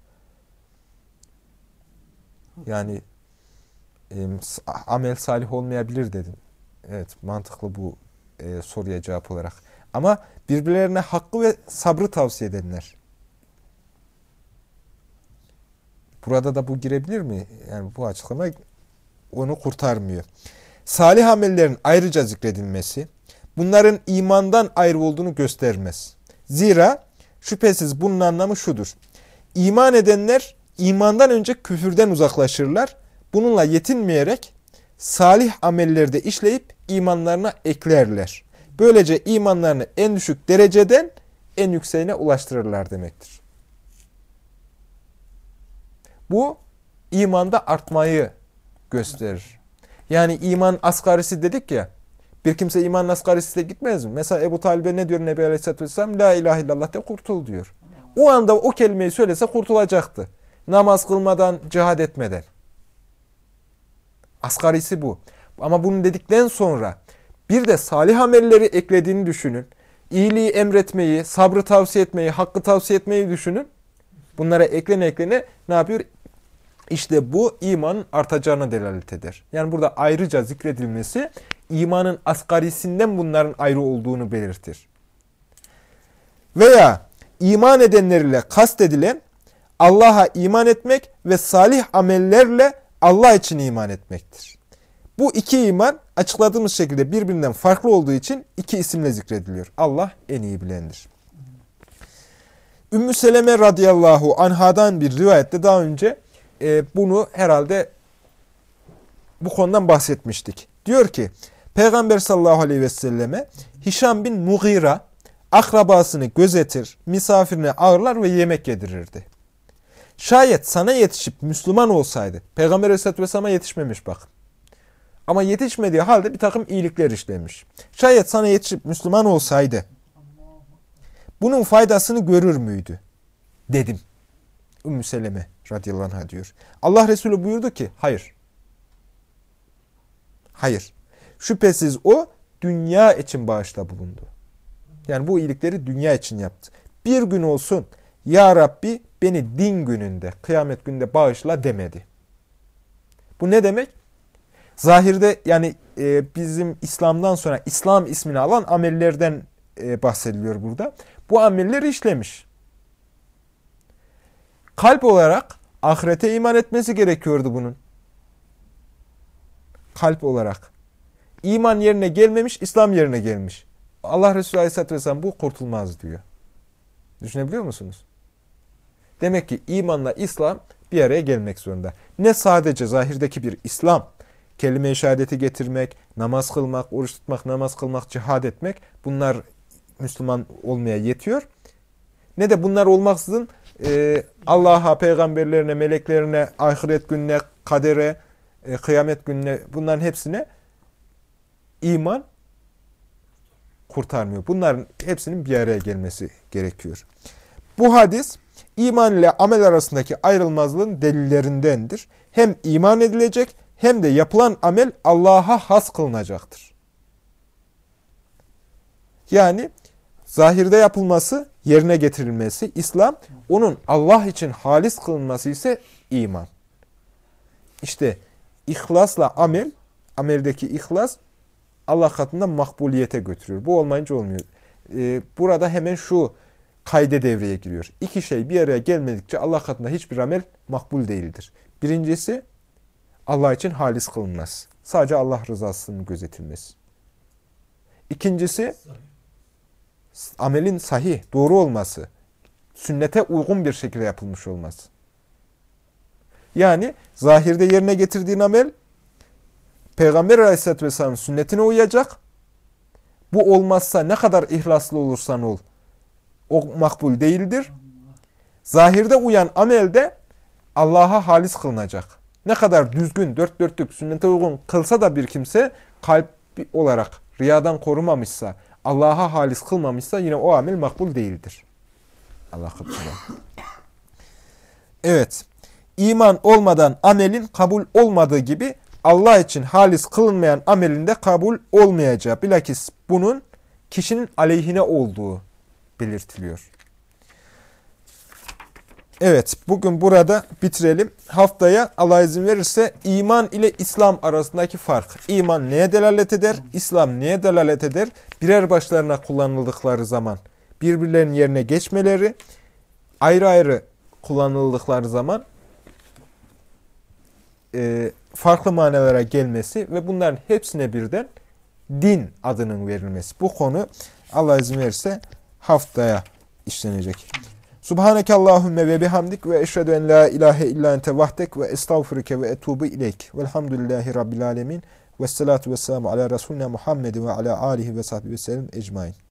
A: Yani e, amel salih olmayabilir dedin. Evet, mantıklı bu e, soruya cevap olarak. Ama birbirlerine hakkı ve sabrı tavsiye edenler. Burada da bu girebilir mi? Yani bu açıklama onu kurtarmıyor. Salih amellerin ayrıca zikredilmesi, bunların imandan ayrı olduğunu göstermez. Zira şüphesiz bunun anlamı şudur. İman edenler imandan önce küfürden uzaklaşırlar. Bununla yetinmeyerek salih amelleri de işleyip imanlarına eklerler. Böylece imanlarını en düşük dereceden en yükseğine ulaştırırlar demektir. Bu imanda artmayı gösterir. Yani iman asgarisi dedik ya, bir kimse imanın asgarisine gitmez mi? Mesela Ebu Talib'e ne diyor Nebi Aleyhisselatü Vesselam? La ilahe illallah de kurtul diyor. O anda o kelimeyi söylese kurtulacaktı. Namaz kılmadan, cihad etmeden. Asgarisi bu. Ama bunu dedikten sonra bir de salih amelleri eklediğini düşünün. İyiliği emretmeyi, sabrı tavsiye etmeyi, hakkı tavsiye etmeyi düşünün. Bunlara eklene eklene ne yapıyor? İşte bu imanın artacağına delalet eder. Yani burada ayrıca zikredilmesi imanın asgarisinden bunların ayrı olduğunu belirtir. Veya iman edenlerle kastedilen Allah'a iman etmek ve salih amellerle Allah için iman etmektir. Bu iki iman açıkladığımız şekilde birbirinden farklı olduğu için iki isimle zikrediliyor. Allah en iyi bilendir. Ümmü Seleme radıyallahu anhadan bir rivayette daha önce e, bunu herhalde bu konudan bahsetmiştik. Diyor ki Peygamber sallallahu aleyhi ve selleme Hişam bin Mughira akrabasını gözetir, misafirine ağırlar ve yemek yedirirdi. Şayet sana yetişip Müslüman olsaydı, Peygamber aleyhisselatü vesselam'a yetişmemiş bak. Ama yetişmediği halde bir takım iyilikler işlemiş. Şayet sana yetişip Müslüman olsaydı, bunun faydasını görür müydü? Dedim. Ümmü Seleme radıyallahu anh'a diyor. Allah Resulü buyurdu ki, hayır. Hayır. Şüphesiz o dünya için bağışta bulundu. Yani bu iyilikleri dünya için yaptı. Bir gün olsun, ya Rabbi beni din gününde, kıyamet gününde bağışla demedi. Bu ne demek? Zahirde yani e, bizim İslam'dan sonra İslam ismini alan amellerden e, bahsediliyor burada. Bu amelleri işlemiş. Kalp olarak ahirete iman etmesi gerekiyordu bunun. Kalp olarak. İman yerine gelmemiş, İslam yerine gelmiş. Allah Resulü Aleyhisselatü Vesselam bu kurtulmaz diyor. Düşünebiliyor musunuz? Demek ki imanla İslam bir araya gelmek zorunda. Ne sadece zahirdeki bir İslam, kelime-i şehadeti getirmek, namaz kılmak, oruç tutmak, namaz kılmak, cihad etmek, bunlar Müslüman olmaya yetiyor. Ne de bunlar olmaksızın e, Allah'a, peygamberlerine, meleklerine, ahiret gününe, kadere, e, kıyamet gününe, bunların hepsine iman kurtarmıyor. Bunların hepsinin bir araya gelmesi gerekiyor. Bu hadis iman ile amel arasındaki ayrılmazlığın delillerindendir. Hem iman edilecek hem de yapılan amel Allah'a has kılınacaktır. Yani zahirde yapılması, yerine getirilmesi İslam, onun Allah için halis kılınması ise iman. İşte ihlasla amel, ameldeki ihlas Allah katında makbuliyete götürüyor. Bu olmayınca olmuyor. Ee, burada hemen şu kaide devreye giriyor. İki şey bir araya gelmedikçe Allah katında hiçbir amel makbul değildir. Birincisi Allah için halis kılınmaz. Sadece Allah rızasının gözetilmesi. İkincisi amelin sahih, doğru olması. Sünnete uygun bir şekilde yapılmış olması. Yani zahirde yerine getirdiğin amel Peygamber Aleyhisselatü Vesselam'ın sünnetine uyacak. Bu olmazsa ne kadar ihlaslı olursan ol, o makbul değildir. Zahirde uyan amel de Allah'a halis kılınacak. Ne kadar düzgün, dört dörtlük, sünnete uygun kılsa da bir kimse kalp olarak riyadan korumamışsa, Allah'a halis kılmamışsa yine o amel makbul değildir. Allah kabul eder. Evet, iman olmadan amelin kabul olmadığı gibi Allah için halis kılınmayan amelin de kabul olmayacağı, bilakis bunun kişinin aleyhine olduğu belirtiliyor. Evet, bugün burada bitirelim. Haftaya Allah izin verirse iman ile İslam arasındaki fark. İman neye delalet eder? İslam neye delalet eder? Birer başlarına kullanıldıkları zaman birbirlerinin yerine geçmeleri, ayrı ayrı kullanıldıkları zaman e, farklı manalara gelmesi ve bunların hepsine birden din adının verilmesi. Bu konu Allah izin verirse haftaya işlenecek. Subhaneke Allahümme ve bihamdik ve eşhedü en la ilahe illa ente vahdek ve estağfurike ve etubu ileyk. Velhamdülillahi Rabbil alemin. Vessalatu vesselamu ala Resulina Muhammed ve ala alihi ve sahbihi ve sellem ecmain.